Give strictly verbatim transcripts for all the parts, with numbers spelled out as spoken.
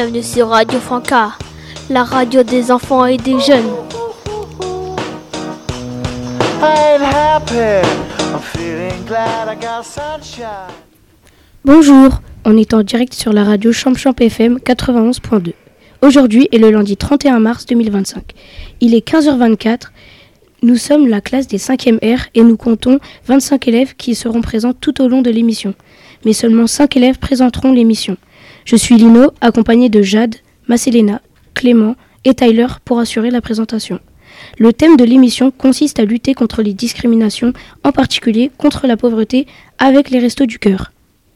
Bienvenue sur Radio Franca, la radio des enfants et des jeunes. Bonjour, on est en direct sur la radio Champ Champ F M quatre-vingt-onze point deux. Aujourd'hui est le lundi trente et un mars deux mille vingt-cinq. Il est quinze heures vingt-quatre. Nous sommes la classe des cinquième R et nous comptons vingt-cinq élèves qui seront présents tout au long de l'émission. Mais seulement cinq élèves présenteront l'émission. Je suis Lino, accompagné de Jade, Marcelena, Clément et Tyler pour assurer la présentation. Le thème de l'émission consiste à lutter contre les discriminations, en particulier contre la pauvreté, avec les Restos du Cœur.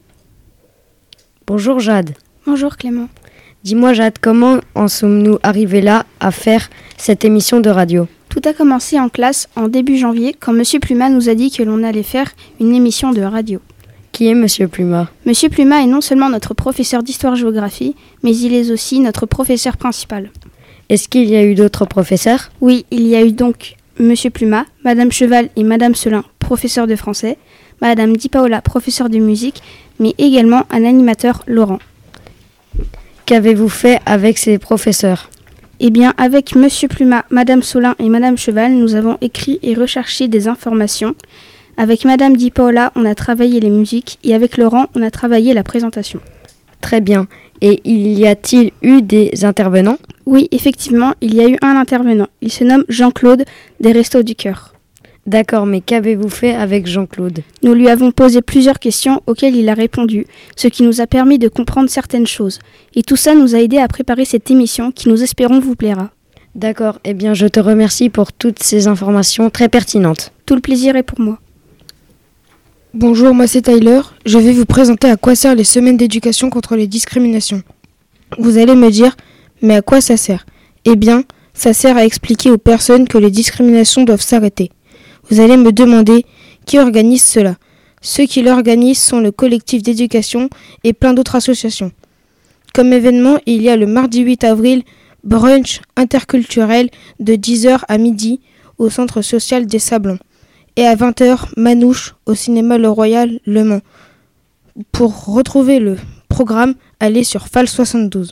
Bonjour Jade. Bonjour Clément. Dis-moi Jade, comment en sommes-nous arrivés là à faire cette émission de radio ? Tout a commencé en classe en début janvier quand Monsieur Pluma nous a dit que l'on allait faire une émission de radio. Qui est Monsieur Pluma ? Monsieur Pluma est non seulement notre professeur d'histoire-géographie, mais il est aussi notre professeur principal. Est-ce qu'il y a eu d'autres professeurs ? Oui, il y a eu donc Monsieur Pluma, Madame Cheval et Madame Selin, professeurs de français, Madame Di Paola, professeur de musique, mais également un animateur, Laurent. Qu'avez-vous fait avec ces professeurs ? Eh bien, avec Monsieur Pluma, Madame Solin et Madame Cheval, nous avons écrit et recherché des informations. Avec Madame Di Paola, on a travaillé les musiques et avec Laurent, on a travaillé la présentation. Très bien. Et il y a-t-il eu des intervenants ? Oui, effectivement, il y a eu un intervenant. Il se nomme Jean-Claude des Restos du Cœur. D'accord, mais qu'avez-vous fait avec Jean-Claude ? Nous lui avons posé plusieurs questions auxquelles il a répondu, ce qui nous a permis de comprendre certaines choses. Et tout ça nous a aidé à préparer cette émission qui, nous espérons, vous plaira. D'accord, eh bien je te remercie pour toutes ces informations très pertinentes. Tout le plaisir est pour moi. Bonjour, moi c'est Tyler. Je vais vous présenter à quoi servent les semaines d'éducation contre les discriminations. Vous allez me dire, mais à quoi ça sert ? Eh bien, ça sert à expliquer aux personnes que les discriminations doivent s'arrêter. Vous allez me demander qui organise cela. Ceux qui l'organisent sont le collectif d'éducation et plein d'autres associations. Comme événement, il y a le mardi huit avril, brunch interculturel de dix heures à midi au centre social des Sablons. Et à vingt heures, manouche au cinéma Le Royal Le Mans. Pour retrouver le programme, allez sur F A L soixante-douze.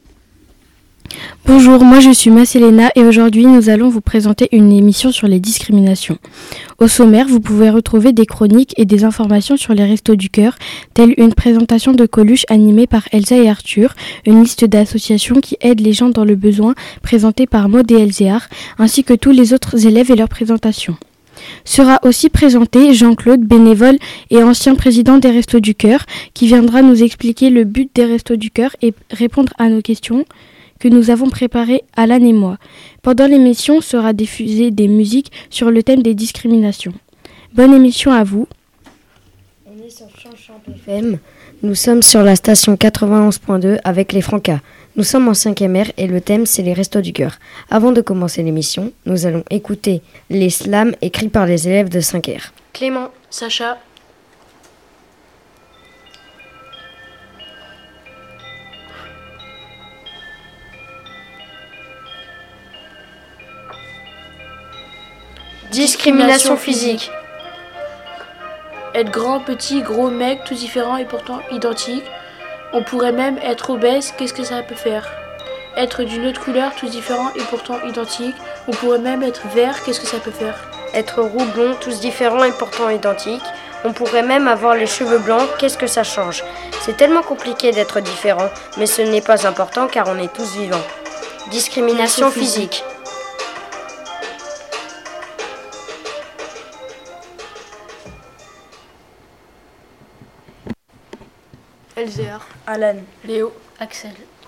Bonjour, moi je suis Marcelena et aujourd'hui nous allons vous présenter une émission sur les discriminations. Au sommaire, vous pouvez retrouver des chroniques et des informations sur les Restos du Cœur, telle une présentation de Coluche animée par Elsa et Arthur, une liste d'associations qui aident les gens dans le besoin présentée par Maud et Elzéar, ainsi que tous les autres élèves et leurs présentations. Sera aussi présenté Jean-Claude, bénévole et ancien président des Restos du Cœur, qui viendra nous expliquer le but des Restos du Cœur et répondre à nos questions que nous avons préparées Alan et moi. Pendant l'émission sera diffusée des musiques sur le thème des discriminations. Bonne émission à vous. On est sur Champ Champ F M. Nous sommes sur la station quatre-vingt-onze point deux avec les Francas. Nous sommes en cinquième R et le thème c'est les Restos du Cœur. Avant de commencer l'émission, nous allons écouter les slams écrits par les élèves de cinq R. Clément, Sacha. Discrimination physique. Être grand, petit, gros, mec, tous différents et pourtant identiques. On pourrait même être obèse, qu'est-ce que ça peut faire ? Être d'une autre couleur, tous différents et pourtant identiques. On pourrait même être vert, qu'est-ce que ça peut faire ? Être roux, blond, tous différents et pourtant identiques. On pourrait même avoir les cheveux blancs, qu'est-ce que ça change ? C'est tellement compliqué d'être différent, mais ce n'est pas important car on est tous vivants. Discrimination physique. Elzéar, Alan, Léo, Axel.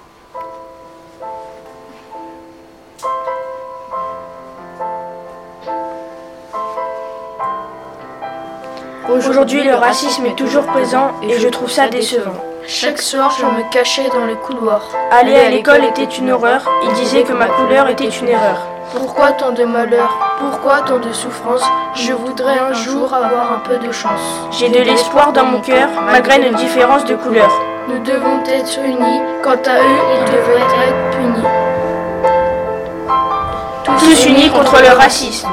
Aujourd'hui, le racisme est toujours présent et je trouve ça décevant. Chaque soir, je me cachais dans les couloirs. Aller à l'école était une horreur, il disait que ma couleur était une erreur. Pourquoi tant de malheur ? Pourquoi tant de souffrance ? Je voudrais un jour avoir un peu de chance. J'ai de l'espoir dans mon cœur, malgré nos différences de couleur. Nous devons être unis, quant à eux, ils devraient être punis. Tous unis contre le racisme.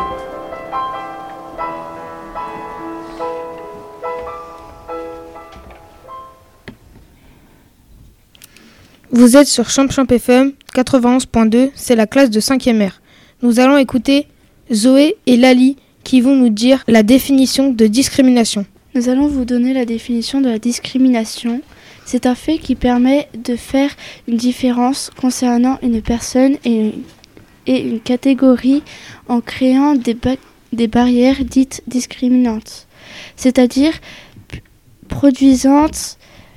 Vous êtes sur Champ Champ F M quatre-vingt-onze point deux, c'est la classe de cinquième R. Nous allons écouter Zoé et Lali qui vont nous dire la définition de discrimination. Nous allons vous donner la définition de la discrimination. C'est un fait qui permet de faire une différence concernant une personne et une, et une catégorie en créant des, ba- des barrières dites discriminantes, c'est-à-dire p- produisantes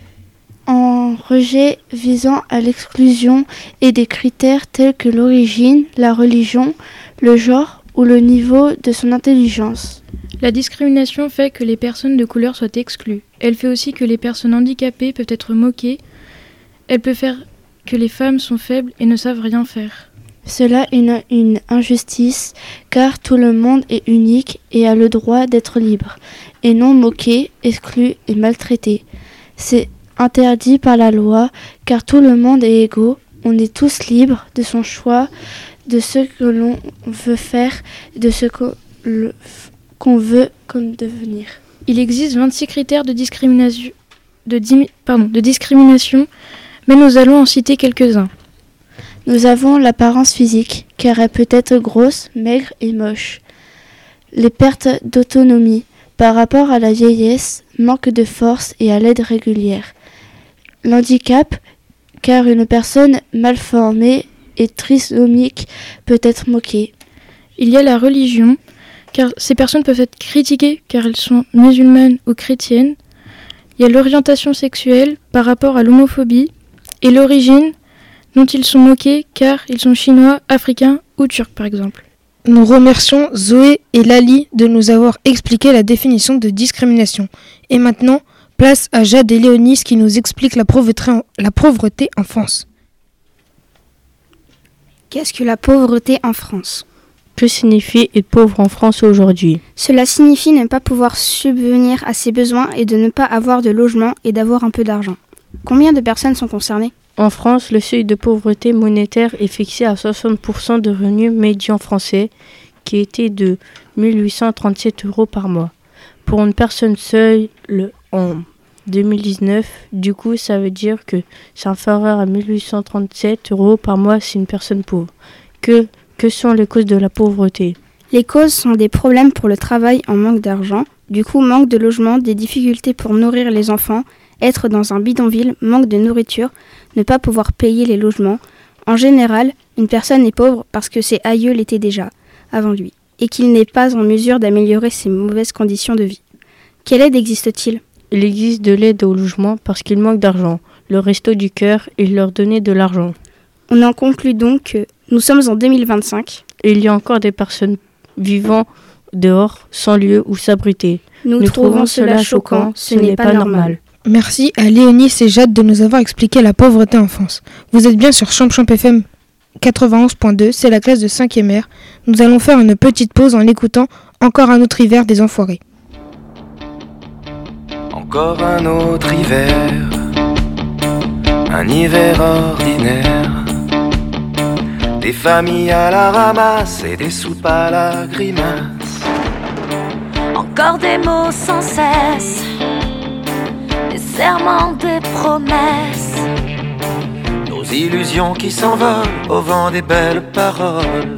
en rejet visant à l'exclusion et des critères tels que l'origine, la religion, le genre ou le niveau de son intelligence. La discrimination fait que les personnes de couleur soient exclues. Elle fait aussi que les personnes handicapées peuvent être moquées. Elle peut faire que les femmes sont faibles et ne savent rien faire. Cela est une, une injustice, car tout le monde est unique et a le droit d'être libre, et non moqué, exclu et maltraité. C'est interdit par la loi, car tout le monde est égaux. On est tous libres de son choix, de ce que l'on veut faire, de ce que le qu'on veut comme devenir. Il existe vingt-six critères de discrimination, de, dimi, pardon, de discrimination, mais nous allons en citer quelques-uns. Nous avons l'apparence physique, car elle peut être grosse, maigre et moche. Les pertes d'autonomie par rapport à la vieillesse, manque de force et à l'aide régulière. L'handicap, car une personne mal formée et trisomique peut être moquée. Il y a la religion, car ces personnes peuvent être critiquées car elles sont musulmanes ou chrétiennes. Il y a l'orientation sexuelle par rapport à l'homophobie et l'origine dont ils sont moqués car ils sont chinois, africains ou turcs par exemple. Nous remercions Zoé et Lali de nous avoir expliqué la définition de discrimination. Et maintenant, place à Jade et Léonis qui nous expliquent la pauvreté en, la pauvreté en France. Qu'est-ce que la pauvreté en France ? Que signifie être pauvre en France aujourd'hui ? Cela signifie ne pas pouvoir subvenir à ses besoins et de ne pas avoir de logement et d'avoir un peu d'argent. Combien de personnes sont concernées ? En France, le seuil de pauvreté monétaire est fixé à soixante pour cent de revenus médians français, qui était de mille huit cent trente-sept euros par mois. Pour une personne seule, le, en deux mille dix-neuf, du coup, ça veut dire que c'est inférieur à mille huit cent trente-sept euros par mois si une personne pauvre. Que Que sont les causes de la pauvreté ? Les causes sont des problèmes pour le travail en manque d'argent, du coup manque de logement, des difficultés pour nourrir les enfants, être dans un bidonville, manque de nourriture, ne pas pouvoir payer les logements. En général, une personne est pauvre parce que ses aïeux l'étaient déjà, avant lui, et qu'il n'est pas en mesure d'améliorer ses mauvaises conditions de vie. Quelle aide existe-t-il ? Il existe de l'aide au logement parce qu'il manque d'argent. Le Resto du Cœur, il leur donnait de l'argent. On en conclut donc que nous sommes en deux mille vingt-cinq. Et il y a encore des personnes vivant dehors, sans lieu où s'abriter. Nous, nous trouvons cela choquant, ce n'est pas normal. Merci à Léonis et Jade de nous avoir expliqué la pauvreté en France. Vous êtes bien sur Champ Champ F M quatre-vingt-onze point deux, c'est la classe de cinquième R. Nous allons faire une petite pause en écoutant Encore un autre hiver des Enfoirés. Encore un autre hiver, un hiver ordinaire. Des familles à la ramasse et des soupes à la grimace. Encore des mots sans cesse, des serments, des promesses. Nos illusions qui s'envolent au vent des belles paroles.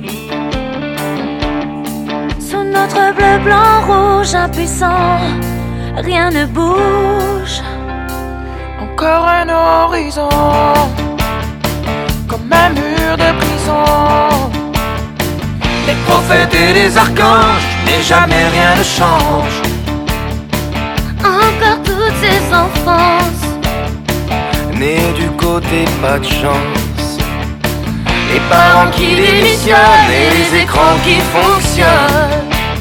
Sous notre bleu, blanc, rouge, impuissant, rien ne bouge. Encore un horizon, comme un mur de prison. Les prophètes et les archanges, mais jamais rien ne change. Encore toutes ces enfances, nés du côté pas de chance. Les parents qui démissionnent et les écrans qui fonctionnent.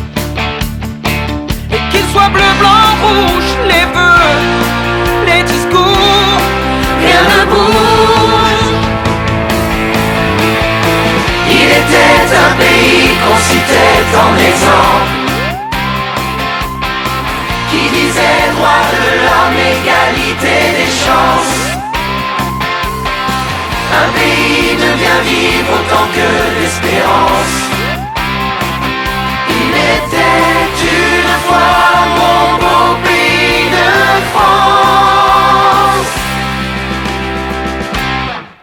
Et qu'ils soient bleu, blanc, rouge, les vœux, les discours, rien ne bouge. Il était un pays qu'on citait en exemple, qui disait droit de l'homme, égalité des chances. Un pays de bien vivre autant que l'espérance. Il était une fois mon beau pays de France.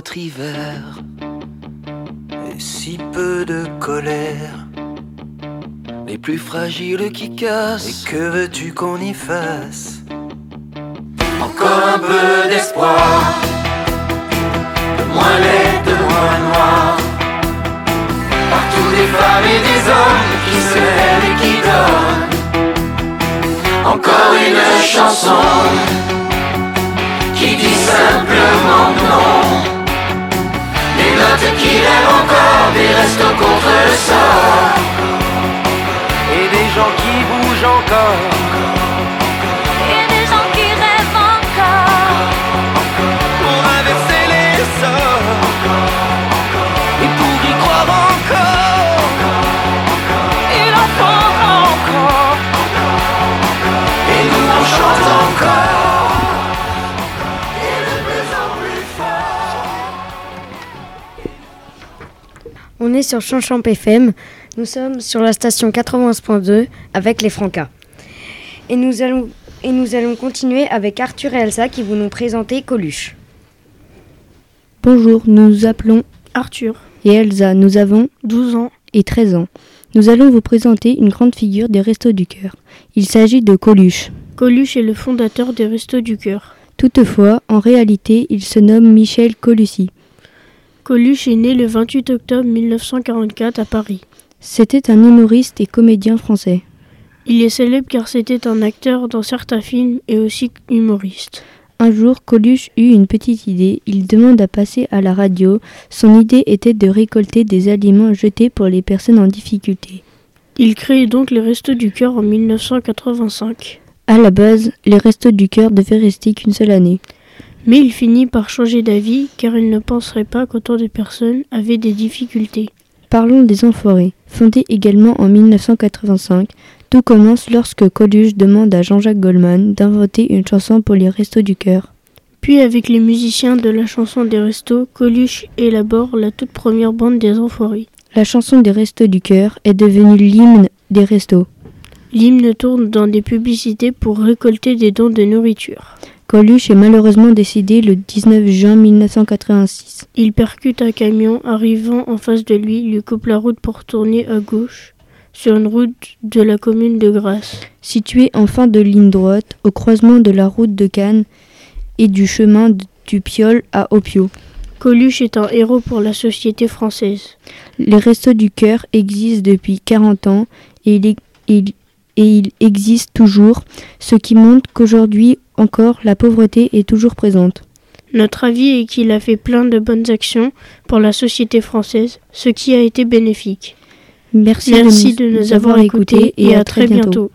autre hiver et si peu de colère. Les plus fragiles qui cassent. Et que veux-tu qu'on y fasse? Encore un peu d'espoir, de moins laid, de moins noir. Partout des femmes et des hommes qui se lèvent et qui dorment. Encore une chanson qui dit simplement non. Des notes qui rêvent encore, des restos contre le sort. Et des gens qui bougent encore. Et des gens qui rêvent encore. Pour inverser les sorts. Et pour y croire encore. Il en faudra encore. Et nous on chante encore. Et de plus en plus fort. On est sur Chanchamp F M. Nous sommes sur la station quatre-vingt-onze point deux avec les Francas. Et nous allons, et nous allons continuer avec Arthur et Elsa qui vont nous présenter Coluche. Bonjour, nous nous appelons Arthur et Elsa. Nous avons douze ans et treize ans. Nous allons vous présenter une grande figure des Restos du Cœur. Il s'agit de Coluche. Coluche est le fondateur des Restos du Cœur. Toutefois, en réalité, il se nomme Michel Colussi. Coluche est né le vingt-huit octobre mille neuf cent quarante-quatre à Paris. C'était un humoriste et comédien français. Il est célèbre car c'était un acteur dans certains films et aussi humoriste. Un jour, Coluche eut une petite idée. Il demande à passer à la radio. Son idée était de récolter des aliments jetés pour les personnes en difficulté. Il crée donc les Restos du Cœur en mille neuf cent quatre-vingt-cinq. À la base, les Restos du Cœur devaient rester qu'une seule année. Mais il finit par changer d'avis car il ne penserait pas qu'autant de personnes avaient des difficultés. Parlons des Enfoirés. Fondé également en mille neuf cent quatre-vingt-cinq, tout commence lorsque Coluche demande à Jean-Jacques Goldman d'inventer une chanson pour les Restos du Cœur. Puis avec les musiciens de la chanson des Restos, Coluche élabore la toute première bande des Enfoirés. La chanson des Restos du Cœur est devenue l'hymne des Restos. L'hymne tourne dans des publicités pour récolter des dons de nourriture. Coluche est malheureusement décédé le dix-neuf juin mille neuf cent quatre-vingt-six. Il percute un camion arrivant en face de lui, lui coupe la route pour tourner à gauche sur une route de la commune de Grasse. Située en fin de ligne droite, au croisement de la route de Cannes et du chemin du Piole à Opio. Coluche est un héros pour la société française. Les Restos du Cœur existent depuis quarante ans et il, il, et il existe toujours, ce qui montre qu'aujourd'hui encore la pauvreté est toujours présente. Notre avis est qu'il a fait plein de bonnes actions pour la société française, ce qui a été bénéfique. Merci, Merci de nous, nous, de nous avoir écoutés et à très bientôt. bientôt.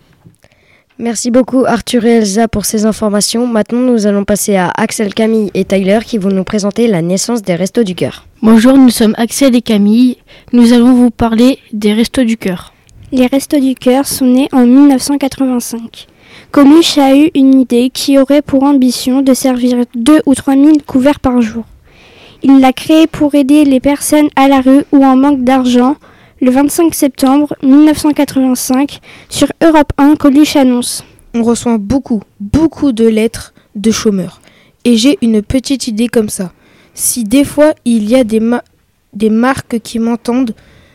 Merci beaucoup Arthur et Elsa pour ces informations. Maintenant, nous allons passer à Axel, Camille et Tyler qui vont nous présenter la naissance des Restos du Cœur. Bonjour, nous sommes Axel et Camille. Nous allons vous parler des Restos du Cœur. Les Restos du Cœur sont nés en mille neuf cent quatre-vingt-cinq. Coluche a eu une idée qui aurait pour ambition de servir deux ou trois mille couverts par jour. Il l'a créé pour aider les personnes à la rue ou en manque d'argent. Le vingt-cinq septembre mille neuf cent quatre-vingt-cinq, sur Europe un, Coluche annonce « On reçoit beaucoup, beaucoup de lettres de chômeurs. Et j'ai une petite idée comme ça. Si des fois il y a des, ma- des marques qui m'entendent,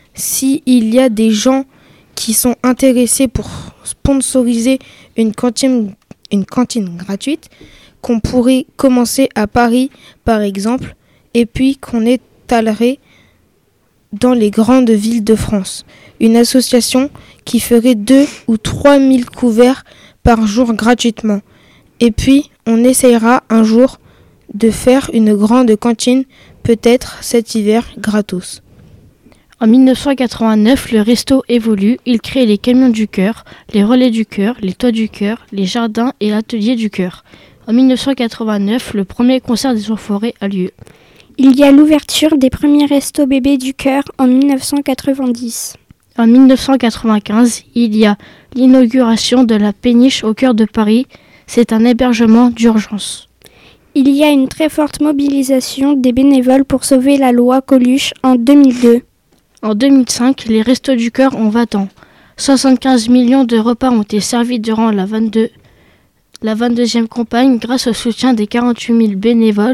si il y a des gens qui sont intéressés pour sponsoriser une cantine, une cantine gratuite, qu'on pourrait commencer à Paris par exemple, et puis qu'on étalerait dans les grandes villes de France. Une association qui ferait deux ou trois mille couverts par jour gratuitement. Et puis, on essayera un jour de faire une grande cantine, peut-être cet hiver, gratos. En mille neuf cent quatre-vingt-neuf, le resto évolue. Il crée les camions du cœur, les relais du cœur, les toits du cœur, les jardins et l'atelier du cœur. En mille neuf cent quatre-vingt-neuf, le premier concert des Enfoirés a lieu. Il y a l'ouverture des premiers restos bébés du cœur en mille neuf cent quatre-vingt-dix. En mille neuf cent quatre-vingt-quinze, il y a l'inauguration de la Péniche au cœur de Paris. C'est un hébergement d'urgence. Il y a une très forte mobilisation des bénévoles pour sauver la loi Coluche en deux mille deux. En deux mille cinq, les Restos du Cœur ont vingt ans. soixante-quinze millions de repas ont été servis durant la, vingt-deux, la vingt-deuxième campagne grâce au soutien des quarante-huit mille bénévoles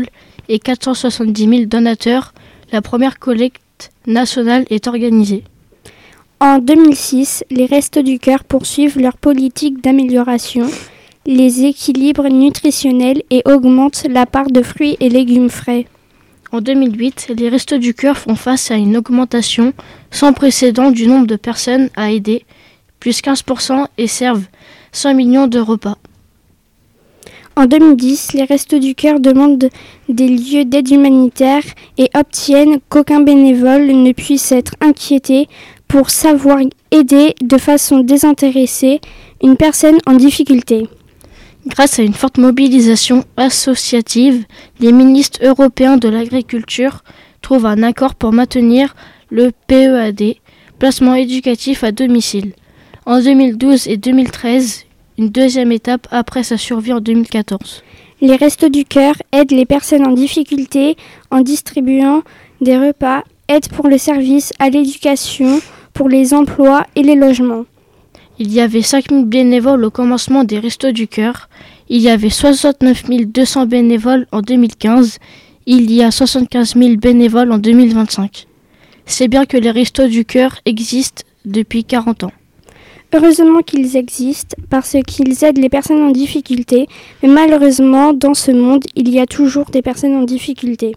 et quatre cent soixante-dix mille donateurs, la première collecte nationale est organisée. En deux mille six, les Restos du Cœur poursuivent leur politique d'amélioration, les équilibres nutritionnels et augmentent la part de fruits et légumes frais. En deux mille huit, les Restos du Cœur font face à une augmentation sans précédent du nombre de personnes à aider, plus quinze pour cent, et servent cent millions de repas. En deux mille dix, les Restos du Cœur demandent des lieux d'aide humanitaire et obtiennent qu'aucun bénévole ne puisse être inquiété pour savoir aider de façon désintéressée une personne en difficulté. Grâce à une forte mobilisation associative, les ministres européens de l'agriculture trouvent un accord pour maintenir le P E A D, placement éducatif à domicile, en deux mille douze et deux mille treize, une deuxième étape après sa survie en deux mille quatorze. Les Restos du Cœur aident les personnes en difficulté en distribuant des repas, aide pour le service à l'éducation, pour les emplois et les logements. Il y avait cinq mille bénévoles au commencement des Restos du Cœur. Il y avait soixante-neuf mille deux cents bénévoles en deux mille quinze. Il y a soixante-quinze mille bénévoles en deux mille vingt-cinq. C'est bien que les Restos du Cœur existent depuis quarante ans. Heureusement qu'ils existent parce qu'ils aident les personnes en difficulté, mais malheureusement, dans ce monde, il y a toujours des personnes en difficulté.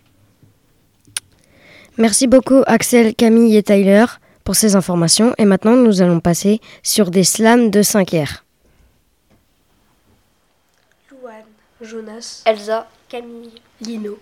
Merci beaucoup Axel, Camille et Tyler pour ces informations. Et maintenant, nous allons passer sur des slams de cinq R. Louane, Jonas, Elsa, Camille, Lino.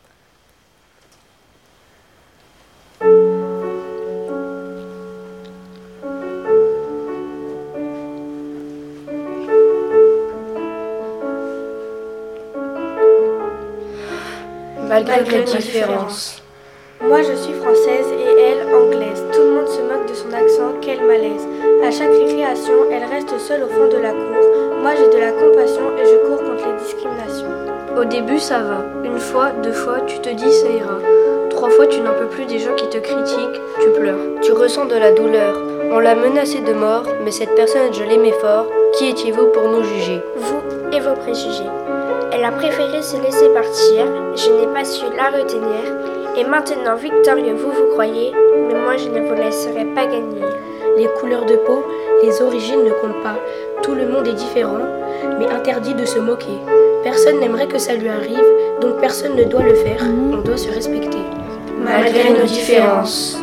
Malgré les différences. Moi je suis française et elle anglaise. Tout le monde se moque de son accent, quel malaise. À chaque récréation, elle reste seule au fond de la cour. Moi j'ai de la compassion et je cours contre les discriminations. Au début ça va. Une fois, deux fois, tu te dis ça ira. Trois fois tu n'en peux plus des gens qui te critiquent, tu pleures. Tu ressens de la douleur. On l'a menacée de mort, mais cette personne je l'aimais fort. Qui étiez-vous pour nous juger? Vous et vos préjugés. Elle a préféré se laisser partir, je n'ai pas su la retenir. Et maintenant, victorieux, vous vous croyez, mais moi je ne vous laisserai pas gagner. Les couleurs de peau, les origines ne comptent pas. Tout le monde est différent, mais interdit de se moquer. Personne n'aimerait que ça lui arrive, donc personne ne doit le faire. On doit se respecter. Malgré nos différences.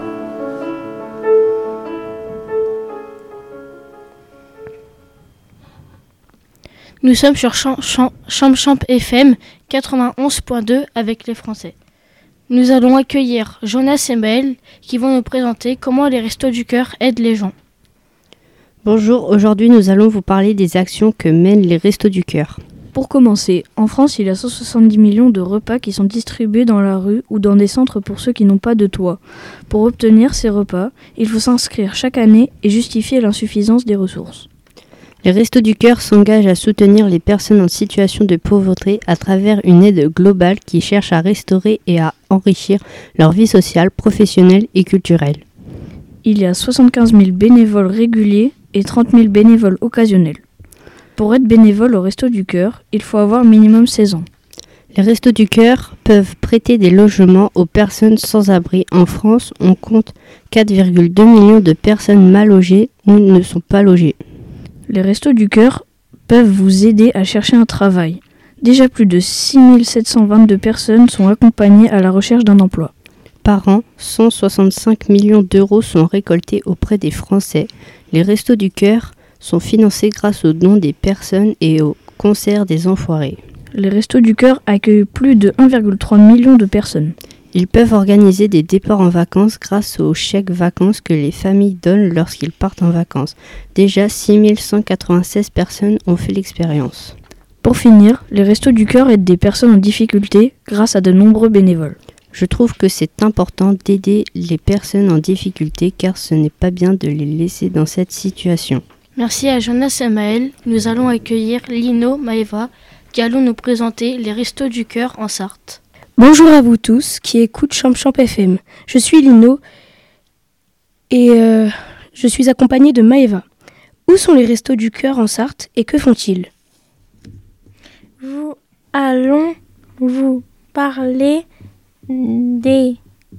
Nous sommes sur Champ Champ Champ Champ F M quatre-vingt-onze point deux avec les Français. Nous allons accueillir Jonas et Maël qui vont nous présenter comment les Restos du Cœur aident les gens. Bonjour, aujourd'hui nous allons vous parler des actions que mènent les Restos du Cœur. Pour commencer, en France, il y a cent soixante-dix millions de repas qui sont distribués dans la rue ou dans des centres pour ceux qui n'ont pas de toit. Pour obtenir ces repas, il faut s'inscrire chaque année et justifier l'insuffisance des ressources. Les Restos du Cœur s'engagent à soutenir les personnes en situation de pauvreté à travers une aide globale qui cherche à restaurer et à enrichir leur vie sociale, professionnelle et culturelle. Il y a soixante-quinze mille bénévoles réguliers et trente mille bénévoles occasionnels. Pour être bénévole au Restos du Cœur, il faut avoir minimum seize ans. Les Restos du Cœur peuvent prêter des logements aux personnes sans abri. En France, on compte quatre virgule deux millions de personnes mal logées ou ne sont pas logées. Les Restos du Cœur peuvent vous aider à chercher un travail. Déjà plus de six mille sept cent vingt-deux personnes sont accompagnées à la recherche d'un emploi. Par an, cent soixante-cinq millions d'euros sont récoltés auprès des Français. Les Restos du Cœur sont financés grâce aux dons des personnes et au concert des enfoirés. Les Restos du Cœur accueillent plus de un virgule trois million de personnes. Ils peuvent organiser des départs en vacances grâce aux chèques vacances que les familles donnent lorsqu'ils partent en vacances. Déjà, six mille cent quatre-vingt-seize personnes ont fait l'expérience. Pour finir, les Restos du Cœur aident des personnes en difficulté grâce à de nombreux bénévoles. Je trouve que c'est important d'aider les personnes en difficulté car ce n'est pas bien de les laisser dans cette situation. Merci à Jonas et Maël. Nous allons accueillir Lino, Maëva, qui allons nous présenter les Restos du Cœur en Sarthe. Bonjour à vous tous qui écoutent Champ Champ F M. Je suis Lino et euh, je suis accompagnée de Maëva. Où sont les Restos du Cœur en Sarthe et que font-ils ? Nous allons vous parler des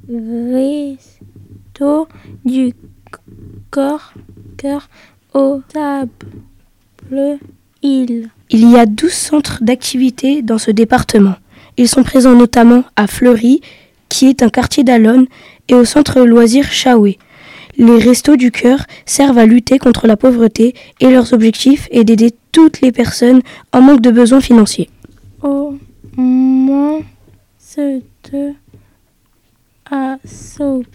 restos du corps, cœur aux Sables îles. Il y a douze centres d'activité dans ce département. Ils sont présents notamment à Fleury, qui est un quartier d'Allonne, et au centre loisir Chaoué. Les Restos du Cœur servent à lutter contre la pauvreté et leur objectif est d'aider toutes les personnes en manque de besoins financiers. Au moins, cette association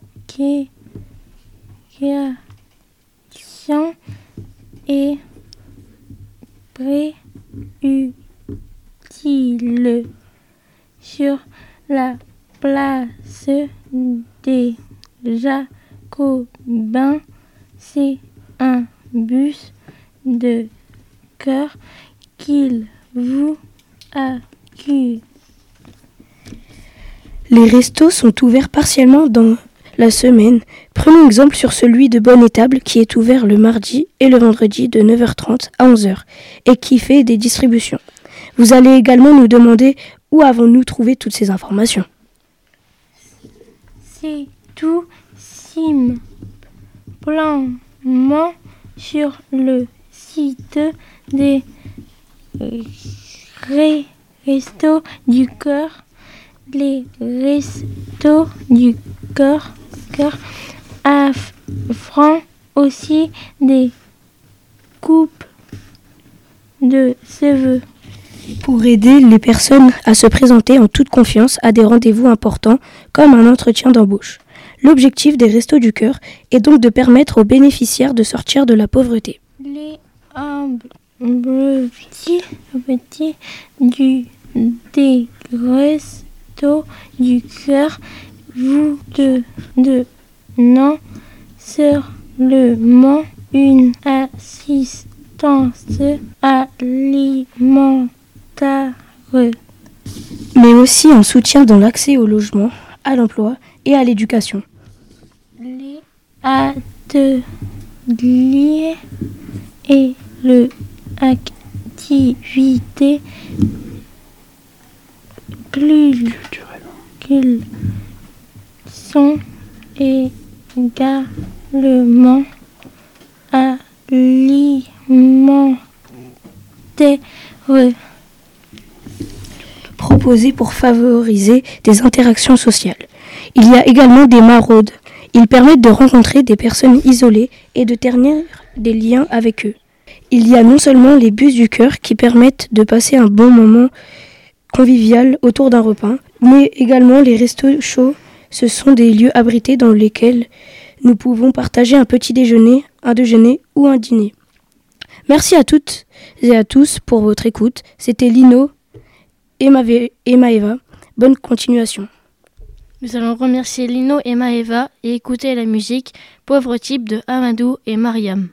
est utile. Sur la place des Jacobins, c'est un bus de cœur qu'il vous accueille. Les restos sont ouverts partiellement dans la semaine. Prenons exemple sur celui de Bonne-Étable qui est ouvert le mardi et le vendredi de neuf heures trente à onze heures et qui fait des distributions. Vous allez également nous demander où avons-nous trouvé toutes ces informations. C'est tout simplement sur le site des Restos du Cœur. Les Restos du Cœur, cœur offrent aussi des coupes de cheveux. Pour aider les personnes à se présenter en toute confiance à des rendez-vous importants comme un entretien d'embauche. L'objectif des Restos du Cœur est donc de permettre aux bénéficiaires de sortir de la pauvreté. Les petits, petits du des Restos du Cœur vous donnant seulement une assistance alimentaire, mais aussi un soutien dans l'accès au logement, à l'emploi et à l'éducation. Les ateliers et les activités plus qu'ils sont également alimentaires. Proposés pour favoriser des interactions sociales. Il y a également des maraudes. Ils permettent de rencontrer des personnes isolées et de tenir des liens avec eux. Il y a non seulement les bus du cœur qui permettent de passer un bon moment convivial autour d'un repas, mais également les restos chauds. Ce sont des lieux abrités dans lesquels nous pouvons partager un petit déjeuner, un déjeuner ou un dîner. Merci à toutes et à tous pour votre écoute. C'était Lino et Maëva. Bonne continuation. Nous allons remercier Lino et Maëva et écouter la musique Pauvre type de Amadou et Mariam.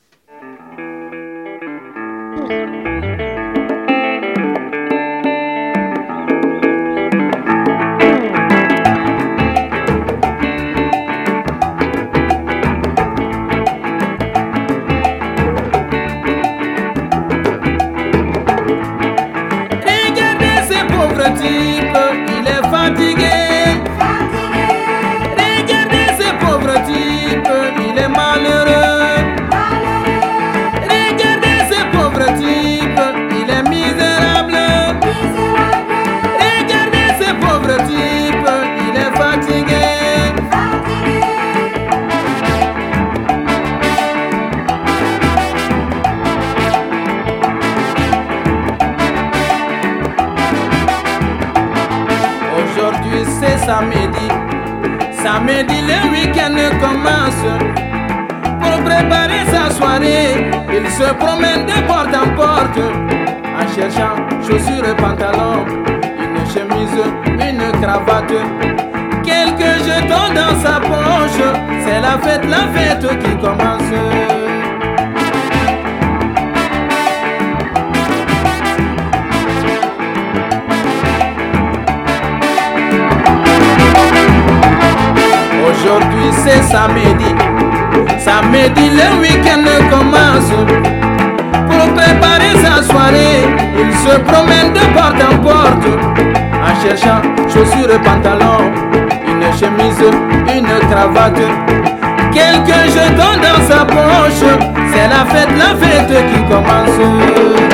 Il est fatigué. Regardez ce pauvre type, il est malheureux. Regardez ce pauvre type, il est misérable. Regardez ce pauvre type, il est fatigué. Aujourd'hui c'est samedi, samedi le week-end commence. Pour préparer sa soirée, il se promène de porte en porte en cherchant chaussures et pantalons, une chemise, une cravate, quelques jetons dans sa poche. C'est la fête, la fête qui commence. Aujourd'hui c'est samedi, samedi le week-end commence. Pour préparer sa soirée, il se promène de porte en porte en cherchant deux pantalons, une chemise, une cravate, quelques jetons dans sa poche. C'est la fête, la fête qui commence.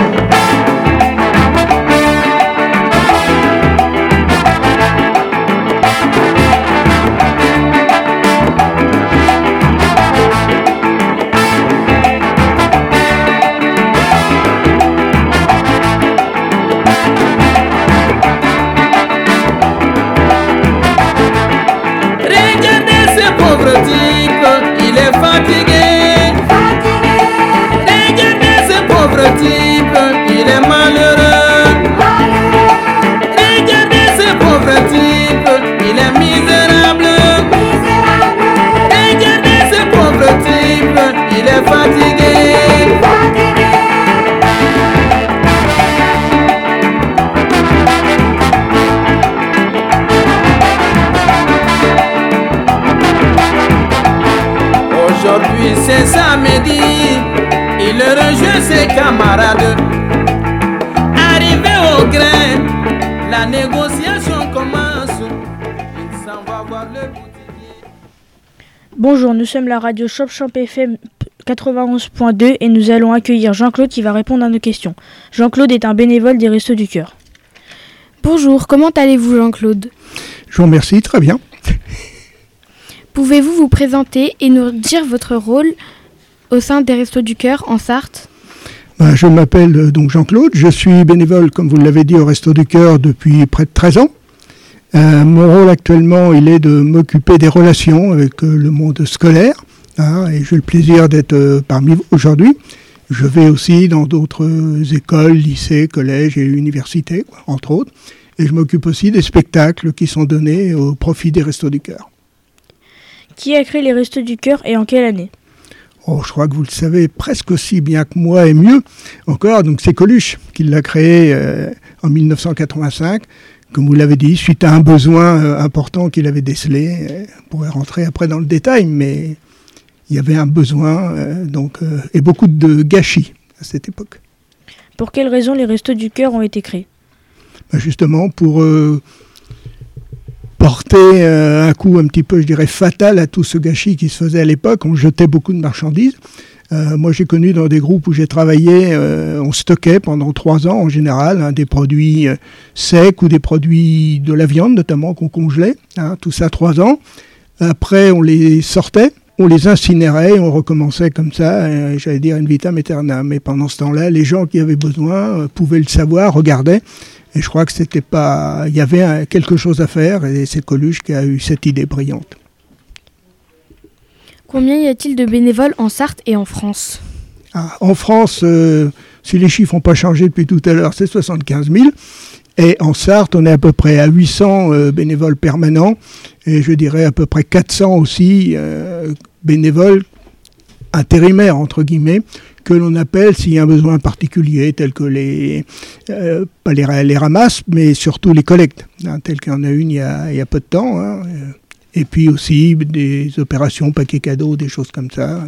Il est fatigué, fatigué. Regardez ce pauvre type, il est malheureux, malheureux. Regardez ce pauvre type, il est misérable, misérable. Regardez ce pauvre type, il est fatigué, fatigué. Aujourd'hui c'est samedi, il rejoint ses camarades. Arrivé au grain, la négociation commence. Il s'en va voir le boutiquier. Bonjour, nous sommes la radio Shop Champ F M quatre-vingt-onze point deux et nous allons accueillir Jean-Claude qui va répondre à nos questions. Jean-Claude est un bénévole des Restos du Cœur. Bonjour, comment allez-vous Jean-Claude ? Je vous remercie, très bien. Pouvez-vous vous présenter et nous dire votre rôle au sein des Restos du Cœur en Sarthe ? Ben, je m'appelle euh, donc Jean-Claude, je suis bénévole, comme vous l'avez dit, au Restos du Cœur depuis près de treize ans. Euh, mon rôle actuellement, il est de m'occuper des relations avec euh, le monde scolaire, hein, et j'ai le plaisir d'être euh, parmi vous aujourd'hui. Je vais aussi dans d'autres euh, écoles, lycées, collèges et universités, quoi, entre autres. Et je m'occupe aussi des spectacles qui sont donnés au profit des Restos du Cœur. Qui a créé les Restos du Cœur et en quelle année ? Oh, je crois que vous le savez presque aussi bien que moi et mieux encore. Donc c'est Coluche qui l'a créé euh, en mille neuf cent quatre-vingt-cinq, comme vous l'avez dit, suite à un besoin euh, important qu'il avait décelé. Euh, on pourrait rentrer après dans le détail, mais il y avait un besoin euh, donc, euh, et beaucoup de gâchis à cette époque. Pour quelles raisons les Restos du Cœur ont été créés ? Ben justement pour... Euh, porter euh, un coup un petit peu, je dirais, fatal à tout ce gâchis qui se faisait à l'époque. On jetait beaucoup de marchandises. Euh, moi, j'ai connu dans des groupes où j'ai travaillé, euh, on stockait pendant trois ans en général hein, des produits euh, secs ou des produits de la viande notamment qu'on congelait. Hein, tout ça trois ans. Après, on les sortait, on les incinérait et on recommençait comme ça, euh, j'allais dire in vitam aeternam. Mais pendant ce temps-là, les gens qui avaient besoin euh, pouvaient le savoir, regardaient. Et je crois que c'était pas, il y avait un, quelque chose à faire et c'est Coluche qui a eu cette idée brillante. Combien y a-t-il de bénévoles en Sarthe et en France ? ah, En France, euh, si les chiffres n'ont pas changé depuis tout à l'heure, c'est soixante-quinze mille. Et en Sarthe, on est à peu près à huit cents euh, bénévoles permanents. Et je dirais à peu près quatre cents aussi euh, bénévoles intérimaires, entre guillemets, que l'on appelle s'il y a un besoin particulier, tel que les, euh, pas les, les ramasses, mais surtout les collectes, hein, tel qu'il y en a une il y a, il y a peu de temps. Hein, et puis aussi des opérations paquets cadeaux, des choses comme ça.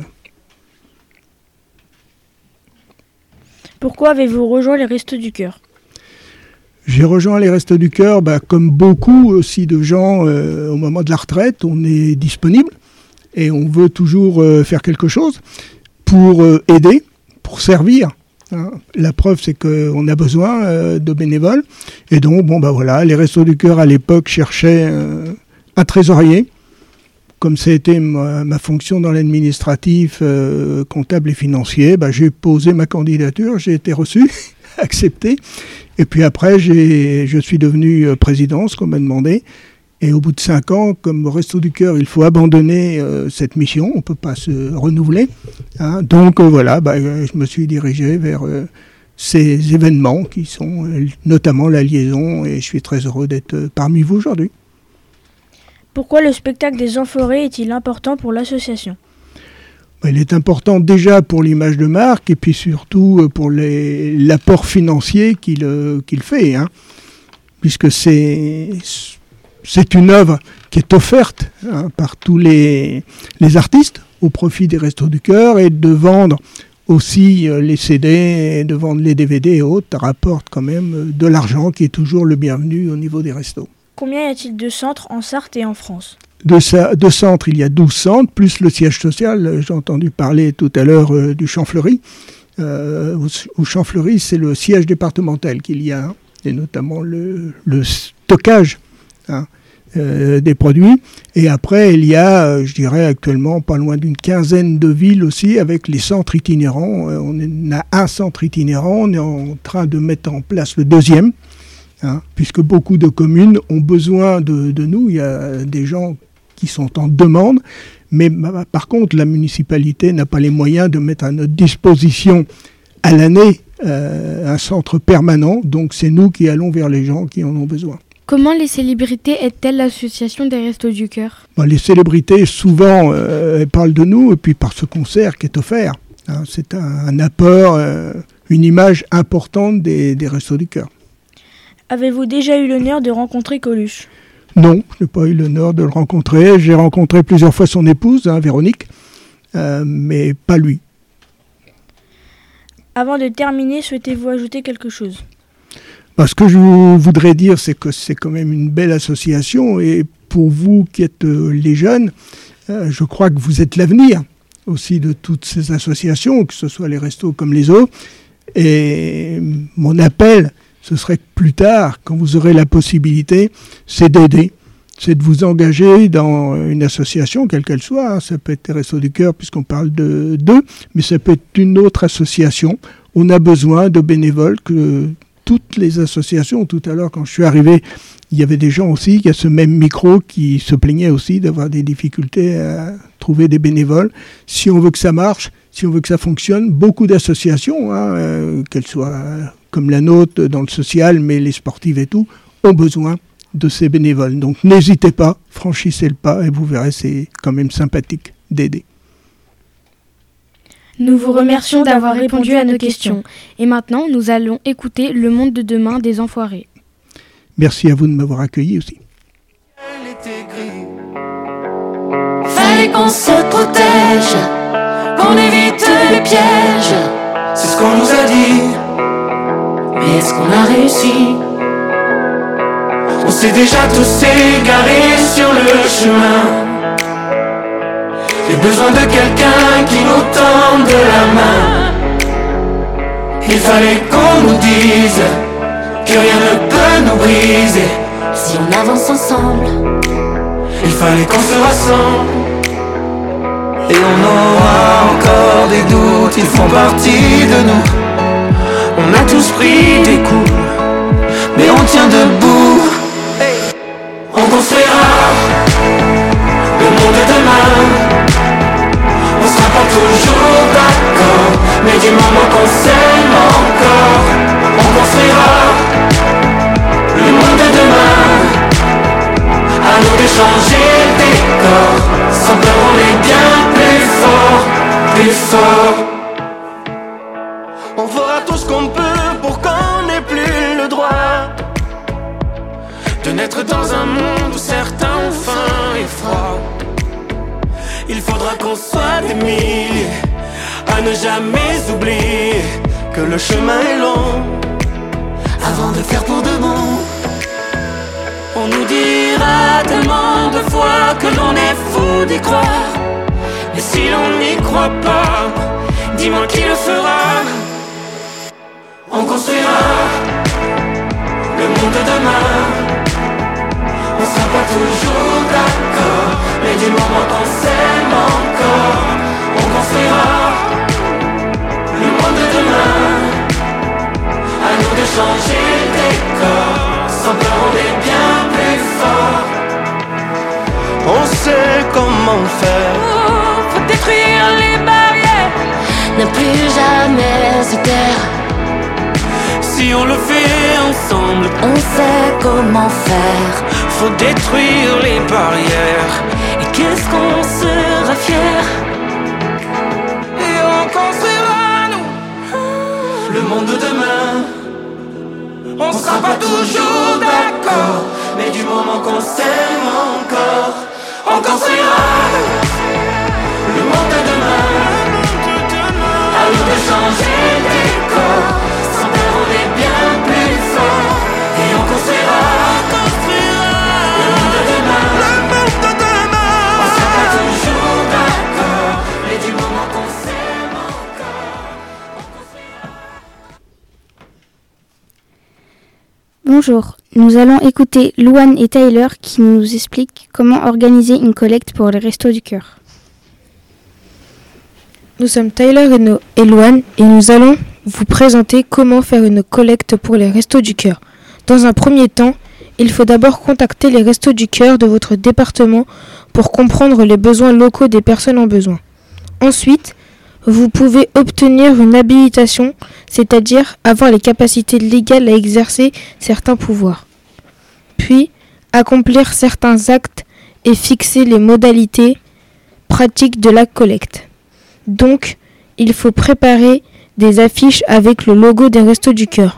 Pourquoi avez-vous rejoint les Restos du Cœur ? J'ai rejoint les Restos du Cœur, bah, comme beaucoup aussi de gens, euh, au moment de la retraite, on est disponible et on veut toujours euh, faire quelque chose pour euh, aider, pour servir. Hein. La preuve, c'est qu'on a besoin euh, de bénévoles. Et donc, bon, bah voilà, les Restos du Cœur, à l'époque, cherchaient euh, un trésorier. Comme ça a été ma, ma fonction dans l'administratif, euh, comptable et financier, bah, j'ai posé ma candidature, j'ai été reçu, accepté. Et puis après, j'ai, je suis devenu euh, président, ce qu'on m'a demandé. Et au bout de cinq ans, comme Restos du Cœur, il faut abandonner euh, cette mission, on ne peut pas se renouveler. Hein. Donc euh, voilà, bah, je me suis dirigé vers euh, ces événements qui sont euh, notamment la liaison, et je suis très heureux d'être euh, parmi vous aujourd'hui. Pourquoi le spectacle des Enfoirés est-il important pour l'association ? bah, Il est important déjà pour l'image de marque, et puis surtout euh, pour les, l'apport financier qu'il, euh, qu'il fait, hein, puisque c'est... C'est une œuvre qui est offerte hein, par tous les, les artistes au profit des Restos du Cœur, et de vendre aussi euh, les C D, et de vendre les D V D et autres, ça rapporte quand même euh, de l'argent qui est toujours le bienvenu au niveau des restos. Combien y a-t-il de centres en Sarthe et en France ? De, sa, de centres, il y a douze centres, plus le siège social. J'ai entendu parler tout à l'heure euh, du Champfleury. Euh, au, au Champfleury, c'est le siège départemental qu'il y a, hein, et notamment le, le stockage hein, euh, des produits. Et après, il y a, euh, je dirais actuellement, pas loin d'une quinzaine de villes aussi, avec les centres itinérants. Euh, on a un centre itinérant, on est en train de mettre en place le deuxième, hein, puisque beaucoup de communes ont besoin de, de nous. Il y a des gens qui sont en demande, mais bah, par contre, la municipalité n'a pas les moyens de mettre à notre disposition à l'année euh, un centre permanent, donc c'est nous qui allons vers les gens qui en ont besoin. Comment les célébrités aident-elles l'association des Restos du Cœur ? Bah, les célébrités, souvent, euh, elles parlent de nous, et puis par ce concert qui est offert. Hein, c'est un, un apport, euh, une image importante des, des Restos du Cœur. Avez-vous déjà eu l'honneur de rencontrer Coluche ? Non, je n'ai pas eu l'honneur de le rencontrer. J'ai rencontré plusieurs fois son épouse, hein, Véronique, euh, mais pas lui. Avant de terminer, souhaitez-vous ajouter quelque chose ? bah, Ce que je voudrais dire, c'est que c'est quand même une belle association. Et pour vous qui êtes euh, les jeunes, euh, je crois que vous êtes l'avenir aussi de toutes ces associations, que ce soit les restos comme les autres. Et mon appel, ce serait que plus tard, quand vous aurez la possibilité, c'est d'aider, c'est de vous engager dans une association, quelle qu'elle soit. Hein. Ça peut être les Restos du Cœur, puisqu'on parle de d'eux, mais ça peut être une autre association. On a besoin de bénévoles, que toutes les associations. Tout à l'heure, quand je suis arrivé, il y avait des gens aussi, il y a ce même micro qui se plaignaient aussi d'avoir des difficultés à trouver des bénévoles. Si on veut que ça marche, si on veut que ça fonctionne, beaucoup d'associations, hein, euh, qu'elles soient comme la nôtre dans le social, mais les sportives et tout, ont besoin de ces bénévoles. Donc n'hésitez pas, franchissez le pas et vous verrez, c'est quand même sympathique d'aider. Nous vous remercions d'avoir répondu à nos questions. Et maintenant, nous allons écouter Le Monde de demain des Enfoirés. Merci à vous de m'avoir accueilli aussi. Fallait qu'on se protège, qu'on évite les pièges. C'est ce qu'on nous a dit. Mais est-ce qu'on a réussi? On s'est déjà tous égarés sur le chemin. J'ai besoin de quelqu'un qui nous tende la main. Il fallait qu'on nous dise que rien ne peut nous briser. Si on avance ensemble, il fallait qu'on se rassemble. Et on aura encore des doutes, ils font partie de nous. On a tous pris des coups, mais on tient debout. On construira le monde de demain. On sera pas toujours d'accord, mais du moment qu'on s'aime encore, on construira le monde de demain. À nous de changer le décor. Sans peur on est bien plus fort, plus fort. On fera tout ce qu'on peut pour qu'on n'ait plus le droit de naître dans un monde où certains ont faim et froid. Il faudra qu'on soit des milliers à ne jamais oublier que le chemin est long avant de faire pour de bon. On nous dira tellement de fois que l'on est fou d'y croire. Mais si l'on n'y croit pas, dis-moi qui le fera. On construira le monde de demain. On sera pas toujours d'accord, mais du moment qu'on s'aime encore, on construira le monde de demain. À nous de changer le décor. Sans peur on est bien plus fort. On sait comment faire. Oh, faut détruire les barrières, ne plus jamais se taire. Si on le fait ensemble, on sait comment faire. Faut détruire les barrières. Et qu'est-ce qu'on sera fier. Et on construira nous le monde de demain. On sera pas toujours d'accord, mais du moment qu'on s'aime encore, on construira le monde de demain. À nous de changer le décor. Sans peur on est bien plus fort. Et on construira, on construira Bonjour, nous allons écouter Louane et Tyler qui nous expliquent comment organiser une collecte pour les Restos du Cœur. Nous sommes Tyler et, no- et Louane et nous allons vous présenter comment faire une collecte pour les Restos du Cœur. Dans un premier temps, il faut d'abord contacter les Restos du Cœur de votre département pour comprendre les besoins locaux des personnes en besoin. Ensuite, vous pouvez obtenir une habilitation, c'est-à-dire avoir les capacités légales à exercer certains pouvoirs. Puis, accomplir certains actes et fixer les modalités pratiques de la collecte. Donc, il faut préparer des affiches avec le logo des Restos du Cœur.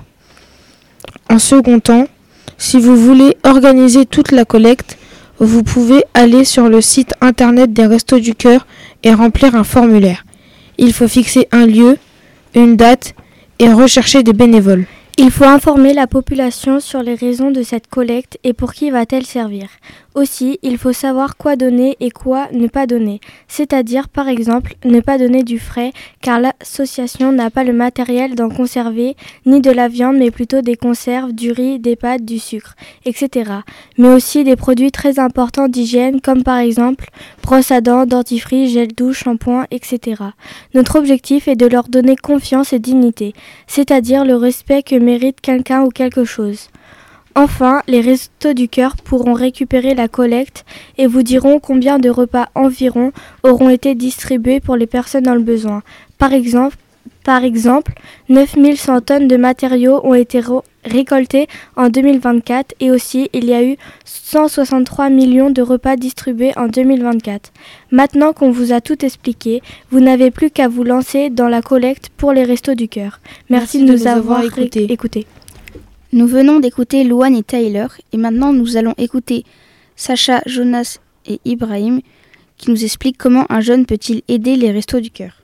En second temps, si vous voulez organiser toute la collecte, vous pouvez aller sur le site internet des Restos du Cœur et remplir un formulaire. Il faut fixer un lieu, une date et rechercher des bénévoles. Il faut informer la population sur les raisons de cette collecte et pour qui va-t-elle servir. Aussi, il faut savoir quoi donner et quoi ne pas donner, c'est-à-dire par exemple ne pas donner du frais car l'association n'a pas le matériel d'en conserver, ni de la viande mais plutôt des conserves, du riz, des pâtes, du sucre, et cetera. Mais aussi des produits très importants d'hygiène comme par exemple brosse à dents, dentifrice, gel douche, shampoing, et cetera. Notre objectif est de leur donner confiance et dignité, c'est-à-dire le respect que mérite quelqu'un ou quelque chose. Enfin, les Restos du Cœur pourront récupérer la collecte et vous diront combien de repas environ auront été distribués pour les personnes dans le besoin. Par exemple, par exemple neuf mille cent tonnes de matériaux ont été ro- récoltés en deux mille vingt-quatre et aussi il y a eu cent soixante-trois millions de repas distribués en deux mille vingt-quatre. Maintenant qu'on vous a tout expliqué, vous n'avez plus qu'à vous lancer dans la collecte pour les Restos du Cœur. Merci, Merci de, de nous avoir, avoir écoutés. écoutés. Nous venons d'écouter Louane et Tyler et maintenant nous allons écouter Sacha, Jonas et Ibrahim qui nous expliquent comment un jeune peut-il aider les Restos du Cœur.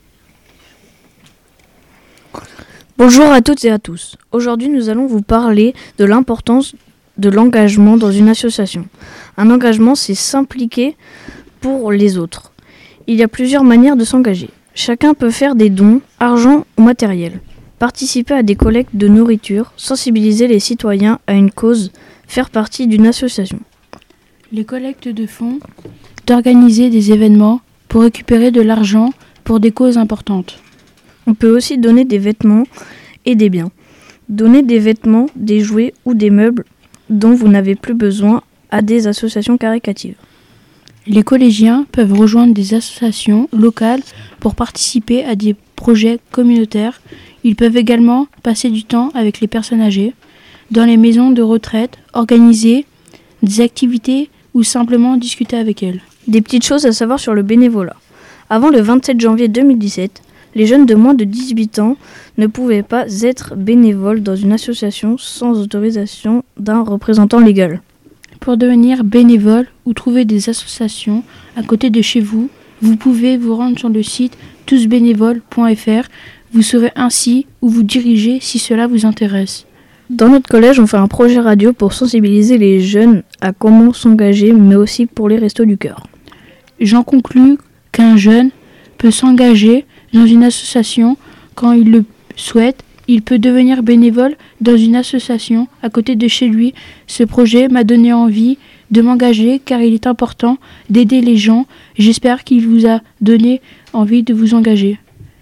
Bonjour à toutes et à tous. Aujourd'hui nous allons vous parler de l'importance de l'engagement dans une association. Un engagement, c'est s'impliquer pour les autres. Il y a plusieurs manières de s'engager. Chacun peut faire des dons, argent ou matériel. Participer à des collectes de nourriture, sensibiliser les citoyens à une cause, faire partie d'une association. Les collectes de fonds, d'organiser des événements pour récupérer de l'argent pour des causes importantes. On peut aussi donner des vêtements et des biens. Donner des vêtements, des jouets ou des meubles dont vous n'avez plus besoin à des associations caritatives. Les collégiens peuvent rejoindre des associations locales pour participer à des projets communautaires. Ils peuvent également passer du temps avec les personnes âgées, dans les maisons de retraite, organiser des activités ou simplement discuter avec elles. Des petites choses à savoir sur le bénévolat. Avant le vingt-sept janvier deux mille dix-sept, les jeunes de moins de dix-huit ans ne pouvaient pas être bénévoles dans une association sans autorisation d'un représentant légal. Pour devenir bénévole ou trouver des associations à côté de chez vous, vous pouvez vous rendre sur le site tous bénévoles point f r. Vous saurez ainsi où vous diriger si cela vous intéresse. Dans notre collège, on fait un projet radio pour sensibiliser les jeunes à comment s'engager, mais aussi pour les Restos du Cœur. J'en conclus qu'un jeune peut s'engager dans une association quand il le souhaite. Il peut devenir bénévole dans une association à côté de chez lui. Ce projet m'a donné envie de m'engager car il est important d'aider les gens. J'espère qu'il vous a donné envie de vous engager.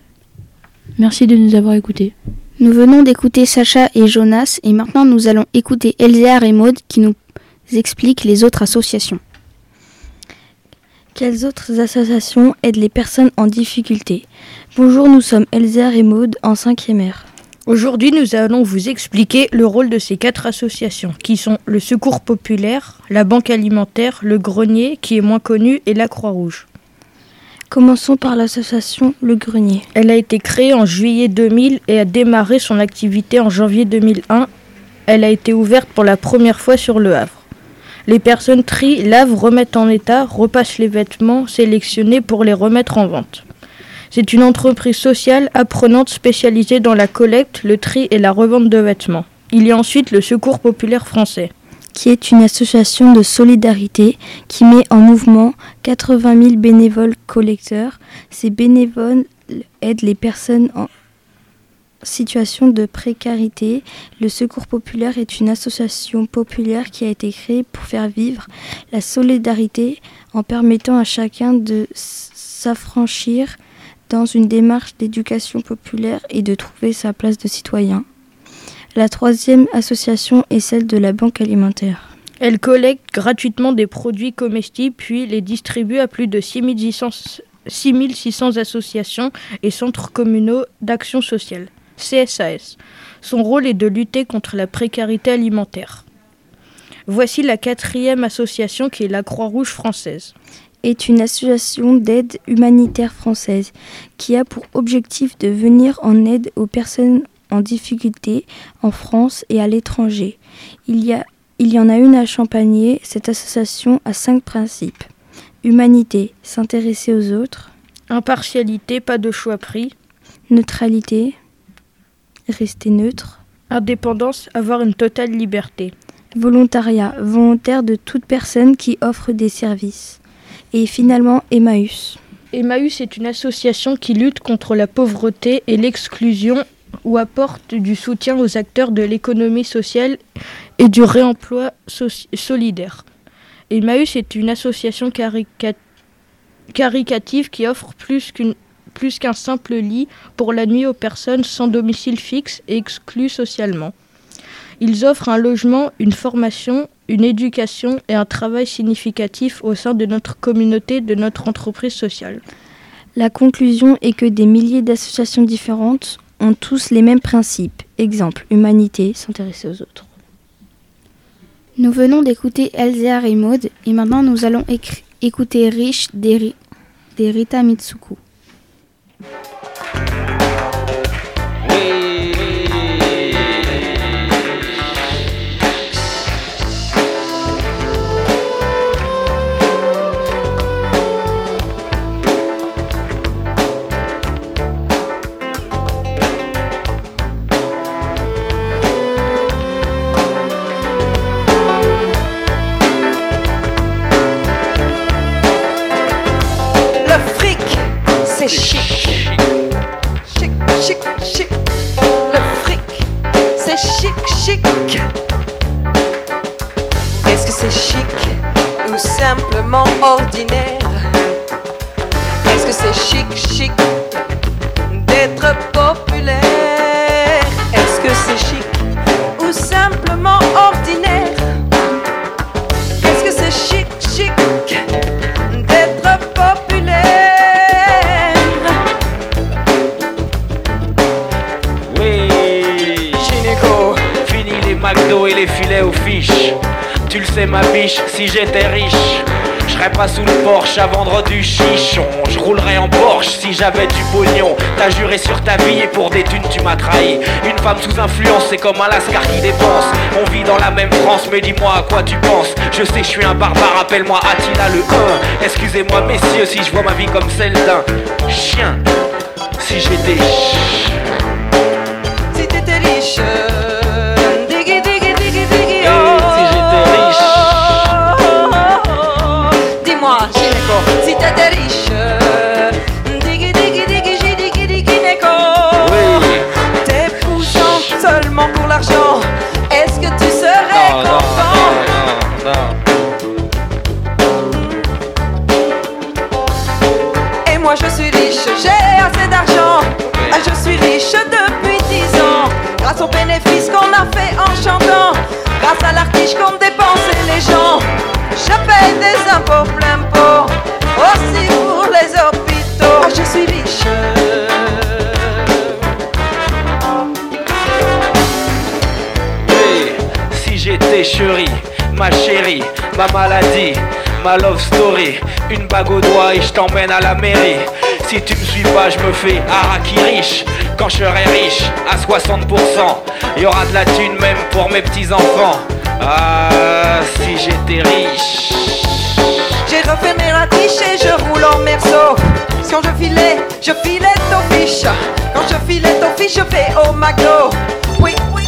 Merci de nous avoir écoutés. Nous venons d'écouter Sacha et Jonas et maintenant nous allons écouter Elzéar et Maud qui nous expliquent les autres associations. Quelles autres associations aident les personnes en difficulté ? Bonjour, nous sommes Elzéar et Maud en cinquième R. Aujourd'hui, nous allons vous expliquer le rôle de ces quatre associations, qui sont le Secours Populaire, la Banque Alimentaire, le Grenier, qui est moins connu, et la Croix-Rouge. Commençons par l'association Le Grenier. Elle a été créée en juillet deux mille et a démarré son activité en janvier deux mille un. Elle a été ouverte pour la première fois sur Le Havre. Les personnes trient, lavent, remettent en état, repassent les vêtements sélectionnés pour les remettre en vente. C'est une entreprise sociale apprenante spécialisée dans la collecte, le tri et la revente de vêtements. Il y a ensuite le Secours Populaire Français, qui est une association de solidarité qui met en mouvement quatre-vingt mille bénévoles collecteurs. Ces bénévoles aident les personnes en... situation de précarité. Le Secours populaire est une association populaire qui a été créée pour faire vivre la solidarité en permettant à chacun de s'affranchir dans une démarche d'éducation populaire et de trouver sa place de citoyen. La troisième association est celle de la Banque alimentaire. Elle collecte gratuitement des produits comestibles puis les distribue à plus de six mille six cents associations et centres communaux d'action sociale, C S A S. Son rôle est de lutter contre la précarité alimentaire. Voici la quatrième association qui est la Croix-Rouge française. Est une association d'aide humanitaire française qui a pour objectif de venir en aide aux personnes en difficulté en France et à l'étranger. Il y a, il y en a une à Champagné. Cette association a cinq principes. Humanité, s'intéresser aux autres. Impartialité, pas de choix pris. Neutralité, rester neutre. Indépendance, avoir une totale liberté. Volontariat, volontaire de toute personne qui offre des services. Et finalement, Emmaüs. Emmaüs est une association qui lutte contre la pauvreté et l'exclusion ou apporte du soutien aux acteurs de l'économie sociale et du réemploi so- solidaire. Emmaüs est une association carica- caricative qui offre plus, qu'une, plus qu'un simple lit pour la nuit aux personnes sans domicile fixe et exclues socialement. Ils offrent un logement, une formation, une éducation et un travail significatif au sein de notre communauté, de notre entreprise sociale. La conclusion est que des milliers d'associations différentes ont tous les mêmes principes. Exemple, humanité, s'intéresser aux autres. Nous venons d'écouter Elzéar et Maud et maintenant nous allons écri- écouter Riche des, Ri- des Rita Mitsuko. C'est chic, chic, chic, chic. Le fric, c'est chic, chic. Est-ce que c'est chic ou simplement ordinaire? Est-ce que c'est chic, chic d'être populaire? Est-ce que c'est chic ou simplement ordinaire? Est-ce que c'est chic, chic d'être populaire? McDo et les filets aux fiches. Tu le sais ma biche, si j'étais riche, je serais pas sous le Porsche à vendre du chichon. Je roulerais en Porsche si j'avais du pognon. T'as juré sur ta vie et pour des thunes tu m'as trahi. Une femme sous influence c'est comme un lascar qui dépense. On vit dans la même France mais dis-moi à quoi tu penses. Je sais je suis un barbare, appelle-moi Attila le un. Excusez-moi messieurs si je vois ma vie comme celle d'un chien. Si j'étais Si t'étais riche. Si t'étais riche, diggy diggy diggy diggy diggy neko. Oui. T'épousant seulement pour l'argent, est-ce que tu serais non, content? Non, non, non. Et moi je suis riche, j'ai assez d'argent. Oui. Je suis riche depuis dix ans. Grâce aux bénéfices qu'on a fait en chantant, grâce à l'artiche qu'on dépensait les gens. Je paye des impôts plein pot, aussi pour les hôpitaux. Ah, je suis riche. Hey, si j'étais chérie, ma chérie, ma maladie, ma love story, une bague au doigt et je t'emmène à la mairie. Si tu me suis pas, je me fais haraki riche. Quand je serai riche, à soixante pour cent, y aura de la thune même pour mes petits-enfants. Ah, si j'étais riche. J'ai refait mes ratiches et je roule en merceau. Quand je filais, je filais ton fiche. Quand je filais ton fiche, je vais au McDo. Oui, oui.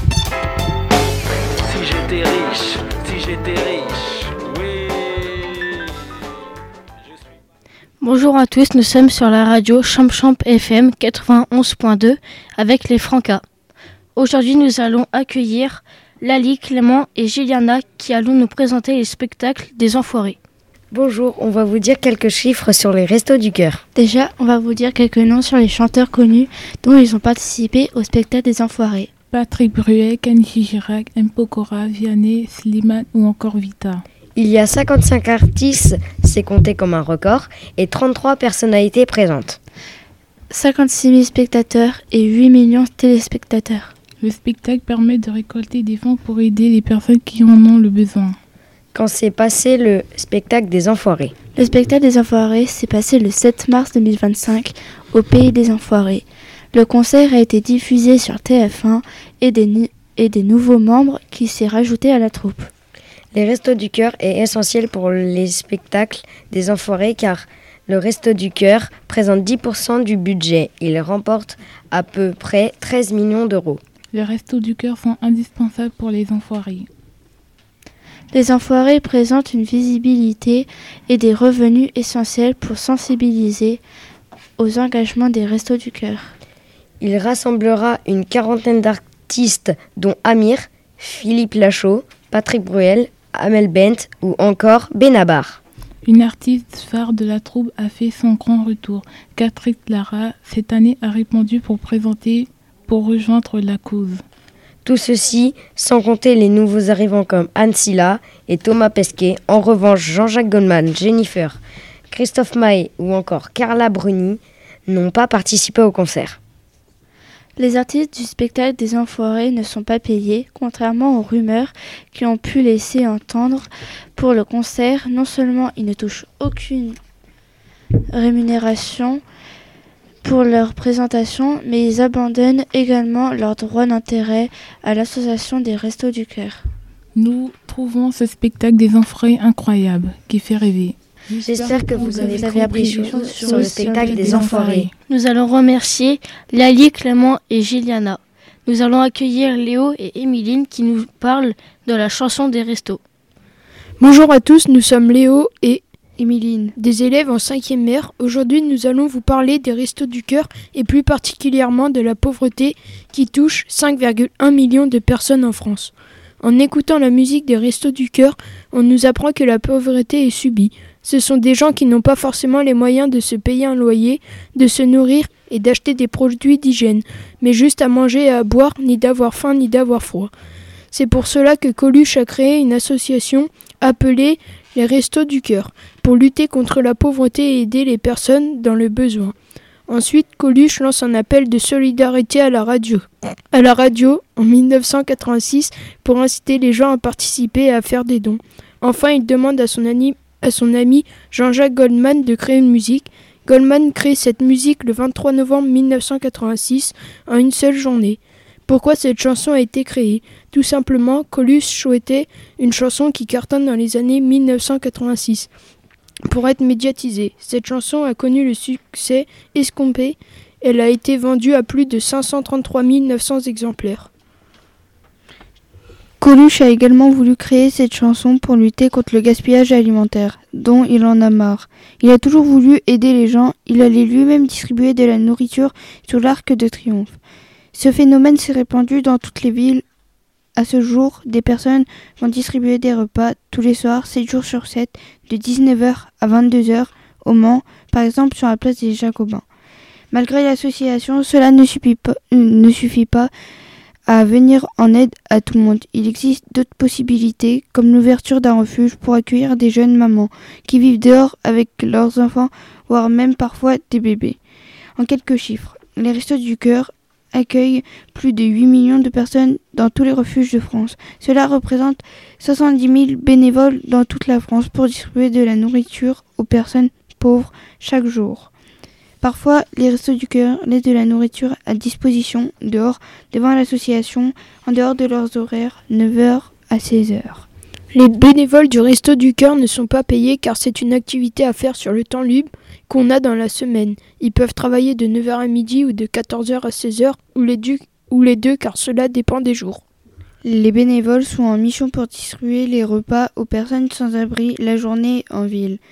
Si j'étais riche, si j'étais riche, oui. Bonjour à tous, nous sommes sur la radio Champ Champ F M quatre-vingt-onze point deux avec les Francas. Aujourd'hui, nous allons accueillir Lali, Clément et Juliana qui allons nous présenter les spectacles des Enfoirés. Bonjour, on va vous dire quelques chiffres sur les Restos du Cœur. Déjà, on va vous dire quelques noms sur les chanteurs connus dont ils ont participé au spectacle des Enfoirés. Patrick Bruel, Kenji Girac, M. Pokora, Vianney, Slimane ou encore Vita. Il y a cinquante-cinq artistes, c'est compté comme un record, et trente-trois personnalités présentes. cinquante-six mille spectateurs et huit millions de téléspectateurs. Le spectacle permet de récolter des fonds pour aider les personnes qui en ont le besoin. Quand s'est passé le spectacle des Enfoirés? Le spectacle des Enfoirés s'est passé le sept mars deux mille vingt-cinq au Pays des Enfoirés. Le concert a été diffusé sur T F un et des, et des nouveaux membres qui s'est rajouté à la troupe. Les Restos du Cœur est essentiel pour les spectacles des Enfoirés car le Resto du Cœur présente dix pour cent du budget. Il remporte à peu près treize millions d'euros. Les Restos du Cœur sont indispensables pour les Enfoirés. Les Enfoirés présentent une visibilité et des revenus essentiels pour sensibiliser aux engagements des Restos du Cœur. Il rassemblera une quarantaine d'artistes dont Amir, Philippe Lachaud, Patrick Bruel, Amel Bent ou encore Benabar. Une artiste phare de la troupe a fait son grand retour. Catherine Lara, cette année, a répondu pour présenter, pour rejoindre la cause. Tout ceci sans compter les nouveaux arrivants comme Anne Silla et Thomas Pesquet. En revanche, Jean-Jacques Goldman, Jennifer, Christophe Maé ou encore Carla Bruni n'ont pas participé au concert. Les artistes du spectacle des Enfoirés ne sont pas payés, contrairement aux rumeurs qui ont pu laisser entendre pour le concert. Non seulement ils ne touchent aucune rémunération pour leur présentation, mais ils abandonnent également leurs droits d'intérêt à l'association des Restos du Cœur. Nous trouvons ce spectacle des Enfoirés incroyable, qui fait rêver. J'espère que vous, vous avez, avez appris des choses sur, sur le spectacle des Enfoirés. Nous allons remercier Lali, Clément et Juliana. Nous allons accueillir Léo et Émiline qui nous parlent de la chanson des restos. Bonjour à tous, nous sommes Léo et Émiline, des élèves en cinquième R. Aujourd'hui, nous allons vous parler des Restos du Cœur et plus particulièrement de la pauvreté qui touche cinq virgule un millions de personnes en France. En écoutant la musique des Restos du Cœur, on nous apprend que la pauvreté est subie. Ce sont des gens qui n'ont pas forcément les moyens de se payer un loyer, de se nourrir et d'acheter des produits d'hygiène, mais juste à manger et à boire, ni d'avoir faim ni d'avoir froid. C'est pour cela que Coluche a créé une association appelée les Restos du Cœur, pour lutter contre la pauvreté et aider les personnes dans le besoin. Ensuite, Coluche lance un appel de solidarité à la radio. À la radio, en dix-neuf cent quatre-vingt-six, pour inciter les gens à participer et à faire des dons. Enfin, il demande à son ami à son ami Jean-Jacques Goldman de créer une musique. Goldman crée cette musique le vingt-trois novembre dix-neuf cent quatre-vingt-six en une seule journée. Pourquoi cette chanson a été créée? Tout simplement, Coluche souhaitait une chanson qui cartonne dans les années dix-neuf cent quatre-vingt-six. Pour être médiatisée, cette chanson a connu le succès escompté. Elle a été vendue à plus de cinq cent trente-trois mille neuf cents exemplaires. Coluche a également voulu créer cette chanson pour lutter contre le gaspillage alimentaire, dont il en a marre. Il a toujours voulu aider les gens, il allait lui-même distribuer de la nourriture sur l'Arc de Triomphe. Ce phénomène s'est répandu dans toutes les villes. À ce jour, des personnes vont distribuer des repas tous les soirs, sept jours sur sept, de dix-neuf heures à vingt-deux heures au Mans, par exemple sur la place des Jacobins. Malgré l'association, cela ne suffit pas, ne suffit pas à venir en aide à tout le monde. Il existe d'autres possibilités, comme l'ouverture d'un refuge pour accueillir des jeunes mamans qui vivent dehors avec leurs enfants, voire même parfois des bébés. En quelques chiffres, les Restos du Cœur accueillent plus de huit millions de personnes dans tous les refuges de France. Cela représente soixante-dix mille bénévoles dans toute la France pour distribuer de la nourriture aux personnes pauvres chaque jour. Parfois, les Restos du Cœur laissent de la nourriture à disposition dehors, devant l'association, en dehors de leurs horaires, neuf heures à seize heures. Les bénévoles du Resto du Cœur ne sont pas payés car c'est une activité à faire sur le temps libre qu'on a dans la semaine. Ils peuvent travailler de neuf heures à midi ou de quatorze heures à seize heures ou les, du- ou les deux car cela dépend des jours. Les bénévoles sont en mission pour distribuer les repas aux personnes sans abri la journée en ville.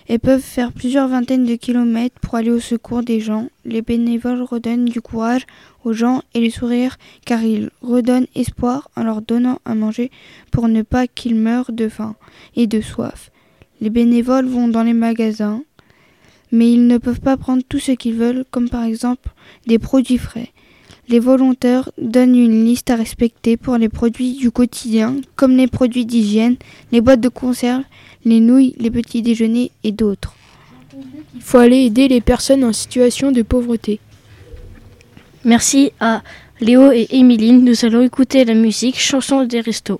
et peuvent faire plusieurs vingtaines de kilomètres pour aller au secours des gens. Les bénévoles redonnent du courage aux gens et le sourire car ils redonnent espoir en leur donnant à manger pour ne pas qu'ils meurent de faim et de soif. Les bénévoles vont dans les magasins, mais ils ne peuvent pas prendre tout ce qu'ils veulent, comme par exemple des produits frais. Les volontaires donnent une liste à respecter pour les produits du quotidien, comme les produits d'hygiène, les boîtes de conserve, les nouilles, les petits déjeuners et d'autres. Il faut aller aider les personnes en situation de pauvreté. Merci à Léo et Émiline. Nous allons écouter la musique Chanson des restos.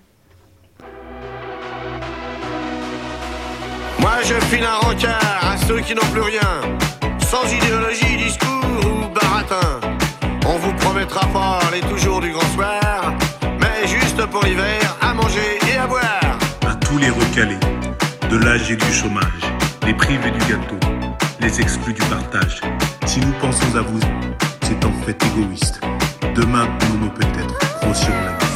Moi je file un rencard à ceux qui n'ont plus rien, sans idéologie, discours ou baratin. On vous promettra fort et toujours du grand soir, mais juste pour l'hiver, à manger et à boire. À tous les recalés, de l'âge et du chômage, les privés du gâteau, les exclus du partage. Si nous pensons à vous, c'est en fait égoïste. Demain, nous nous peut-être grossirons la vie.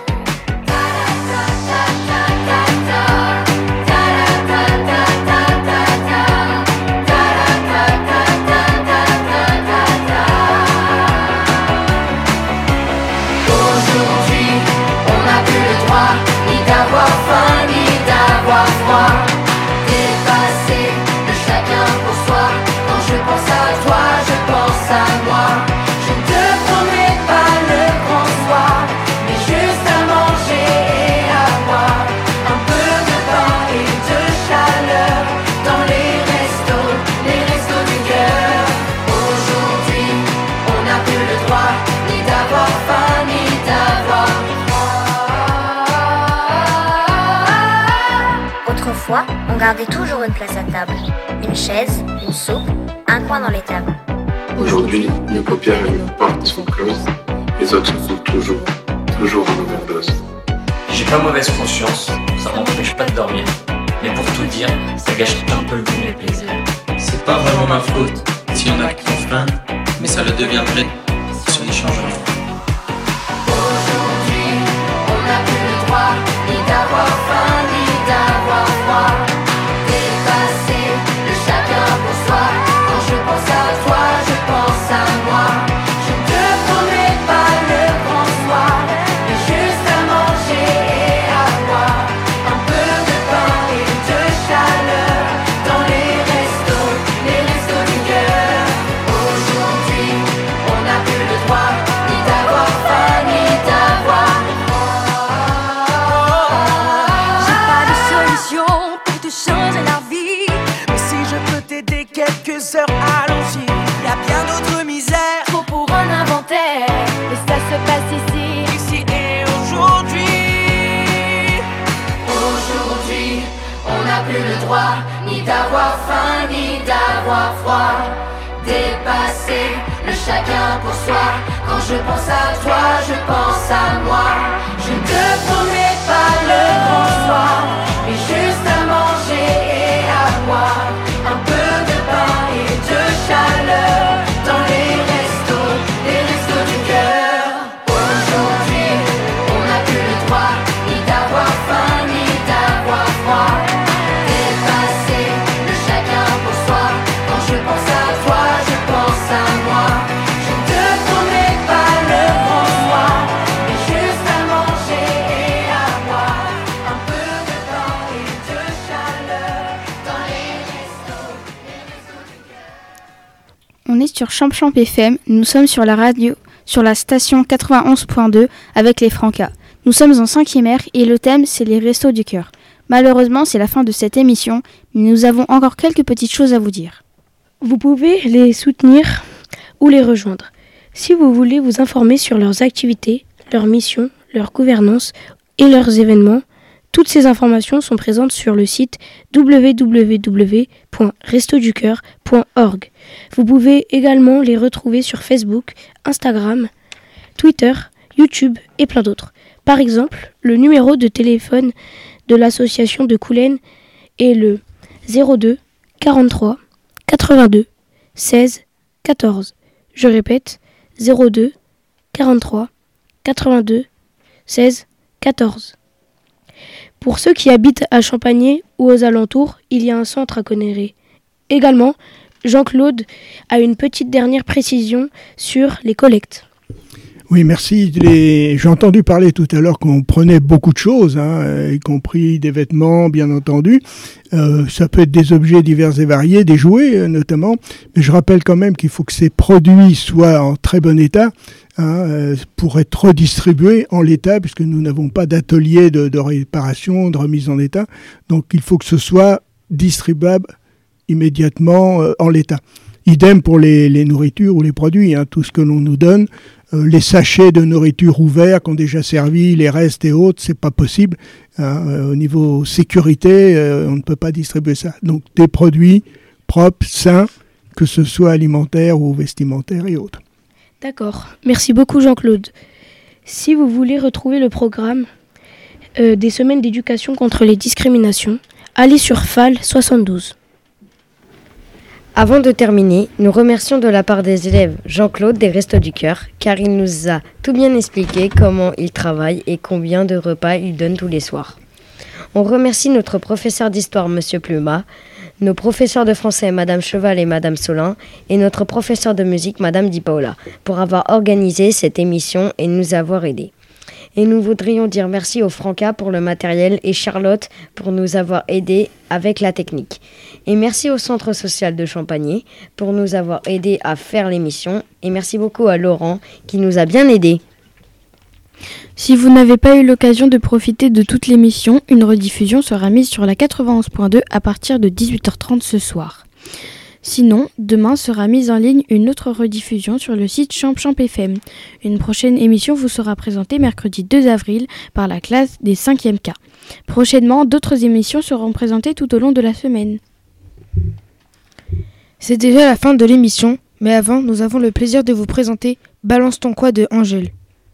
D'avoir faim ni d'avoir froid, dépasser le chacun pour soi. Quand je pense à toi, je pense à moi. Je ne te promets pas le grand soir, mais juste à manger et à boire. Un peu de pain et de chaleur dans les restos, les restos du cœur. Aujourd'hui, on n'a plus le droit ni d'avoir faim ni d'avoir froid. Autrefois, on gardait toujours une place à table, une chaise, une soupe, un coin dans les tables. Aujourd'hui, nos paupières et nos portes sont closes, les autres sont toujours, toujours en overdose. J'ai pas mauvaise conscience, ça m'empêche pas de dormir. Mais pour tout dire, ça gâche un peu le goût de mes plaisirs. C'est pas vraiment ma faute, s'il y en a qui ont faim, mais ça le deviendrait si on n'y change rien. Aujourd'hui, on n'a plus le droit ni d'avoir faim ni d'avoir froid. Dépasser le chacun pour soi. Quand je pense à toi, je pense à moi. Je ne te promets pas le grand soir, mais juste à manger et à boire. Un peu de pain et de chaleur dans les restos, les restos du cœur. Aujourd'hui, on n'a plus le droit ni d'avoir faim ni d'avoir pour te changer la vie, mais si je peux t'aider quelques heures, allons-y. Y a bien d'autres misères, trop pour un inventaire, mais ça se passe ici, ici et aujourd'hui. Aujourd'hui, on n'a plus le droit ni d'avoir faim ni d'avoir froid. Dépasser le chacun pour soi. Quand je pense à toi, je pense à moi. Je ne te promets pas le grand soir, mais juste à manger et à boire. Un peu de pain et de chaleur dans les restos, les restos du cœur. Aujourd'hui, on n'a plus le droit ni d'avoir faim ni d'avoir froid. Dépasser le chacun pour soi. Quand je pense à toi, je pense à moi. Je ne te promets pas le grand soir, mais juste à manger et à boire. Un peu de pain et de chaleur dans les restos, les restos du cœur. On est sur Champ Champ F M, nous sommes sur la radio, sur la station quatre-vingt-onze point deux avec les Francas. Nous sommes en cinquième R et le thème c'est les restos du cœur. Malheureusement c'est la fin de cette émission, mais nous avons encore quelques petites choses à vous dire. Vous pouvez les soutenir ou les rejoindre. Si vous voulez vous informer sur leurs activités, leurs missions, leur gouvernance et leurs événements, toutes ces informations sont présentes sur le site w w w point restos du cœur point org. Vous pouvez également les retrouver sur Facebook, Instagram, Twitter, YouTube et plein d'autres. Par exemple, le numéro de téléphone de l'association de Coulennes est le zéro deux quarante-trois quatre-vingt-deux seize quatorze. Je répète, zéro deux quarante-trois quatre-vingt-deux seize quatorze. Pour ceux qui habitent à Champagné ou aux alentours, il y a un centre à Conneré. Également, Jean-Claude a une petite dernière précision sur les collectes. Oui, merci. Les... J'ai entendu parler tout à l'heure qu'on prenait beaucoup de choses, hein, y compris des vêtements, bien entendu. Euh, ça peut être des objets divers et variés, des jouets euh, notamment. Mais je rappelle quand même qu'il faut que ces produits soient en très bon état, hein, euh, pour être redistribués en l'état, puisque nous n'avons pas d'atelier de, de réparation, de remise en état. Donc il faut que ce soit distribuable immédiatement euh, en l'état. Idem pour les, les nourritures ou les produits, hein, tout ce que l'on nous donne. Euh, les sachets de nourriture ouverts qui ont déjà servi, les restes et autres, c'est pas possible. Hein, euh, au niveau sécurité, euh, on ne peut pas distribuer ça. Donc des produits propres, sains, que ce soit alimentaires ou vestimentaires et autres. D'accord. Merci beaucoup Jean-Claude. Si vous voulez retrouver le programme euh, des semaines d'éducation contre les discriminations, allez sur F A L soixante-douze. Avant de terminer, nous remercions de la part des élèves Jean-Claude des Restos du Cœur, car il nous a tout bien expliqué comment il travaille et combien de repas il donne tous les soirs. On remercie notre professeur d'histoire, Monsieur Pluma, nos professeurs de français, Madame Cheval et Madame Solin, et notre professeur de musique, Madame Di Paola, pour avoir organisé cette émission et nous avoir aidés. Et nous voudrions dire merci aux Franca pour le matériel et Charlotte pour nous avoir aidés avec la technique. Et merci au Centre social de Champagné pour nous avoir aidés à faire l'émission. Et merci beaucoup à Laurent qui nous a bien aidés. Si vous n'avez pas eu l'occasion de profiter de toute l'émission, une rediffusion sera mise sur la quatre-vingt-onze point deux à partir de dix-huit heures trente ce soir. Sinon, demain sera mise en ligne une autre rediffusion sur le site ChampChamp F M. Une prochaine émission vous sera présentée mercredi deux avril par la classe des cinquième K. Prochainement, d'autres émissions seront présentées tout au long de la semaine. C'est déjà la fin de l'émission, mais avant, nous avons le plaisir de vous présenter Balance ton quoi de Angèle.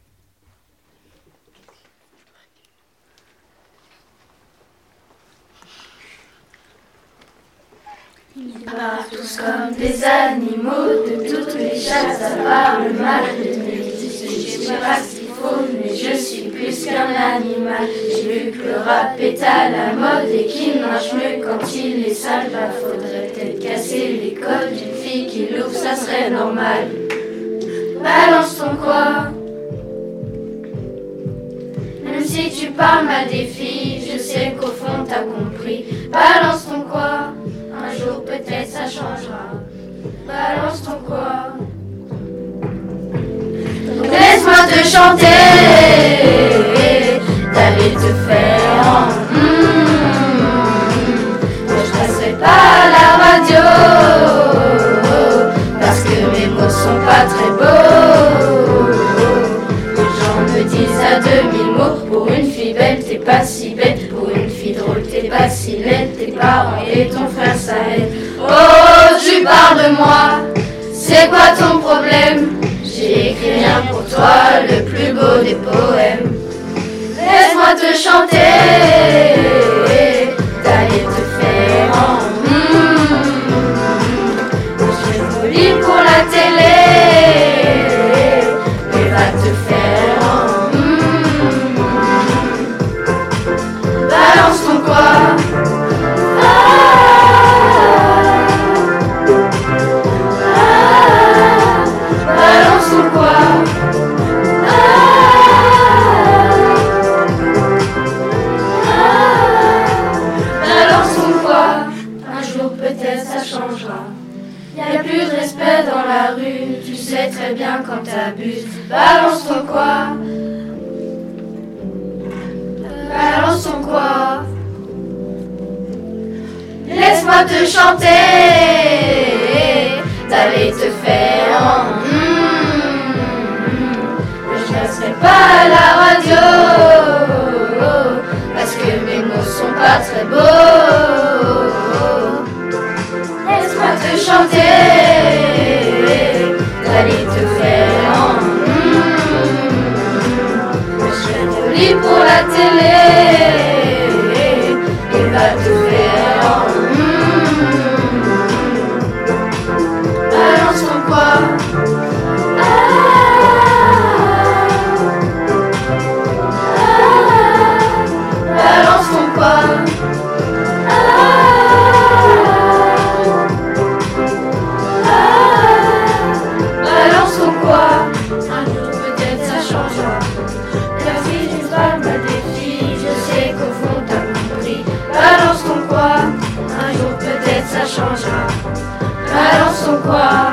Ils partent tous comme des animaux, de toutes les chasses à part le mal. Je sais pas ce qu'il faut, mais je suis plus qu'un animal. J'ai vu que le rap est à la mode et qu'il marche mieux quand il est sale. Bah faudrait peut-être casser les codes d'une fille qui l'ouvre, ça serait normal. Balance ton quoi. Même si tu parles mal des filles, je sais qu'au fond t'as compris. Balance ton quoi. Un jour peut-être ça changera. Balance ton quoi. Donc laisse-moi te chanter. D'aller te faire en mmh. Je passerai pas à la radio parce que mes mots sont pas très beaux. Les gens me disent à demi mots. Pour une fille belle t'es pas si bête. Pour une fille drôle t'es pas si laide. Tes parents et ton frère ça aide. Oh tu parles de moi. C'est quoi ton problème? J'ai écrit rien pour toi, le plus beau des poèmes. Laisse-moi te chanter, d'aller te faire en mmh. Je suis folie pour la télé, mais va te faire en mmh. Balance ton quoi. Y'a plus de respect dans la rue, tu sais très bien quand t'abuses. Balance ton quoi. Balance ton quoi. Laisse-moi te chanter, d'aller te faire en mmh. Je passerai pas à la radio parce que mes mots sont pas très beaux. Laisse-moi te chanter, d'aller te faire en mmh. Je suis jolie pour la télé, et va te faire en mmh. Balance ton quoi. Ah, sont quoi?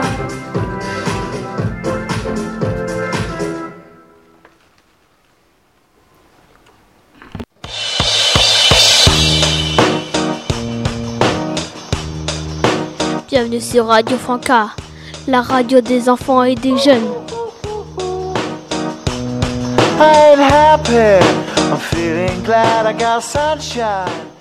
Bienvenue sur Radio Franca, la radio des enfants et des jeunes. I'm happy, I'm feeling glad I got sunshine.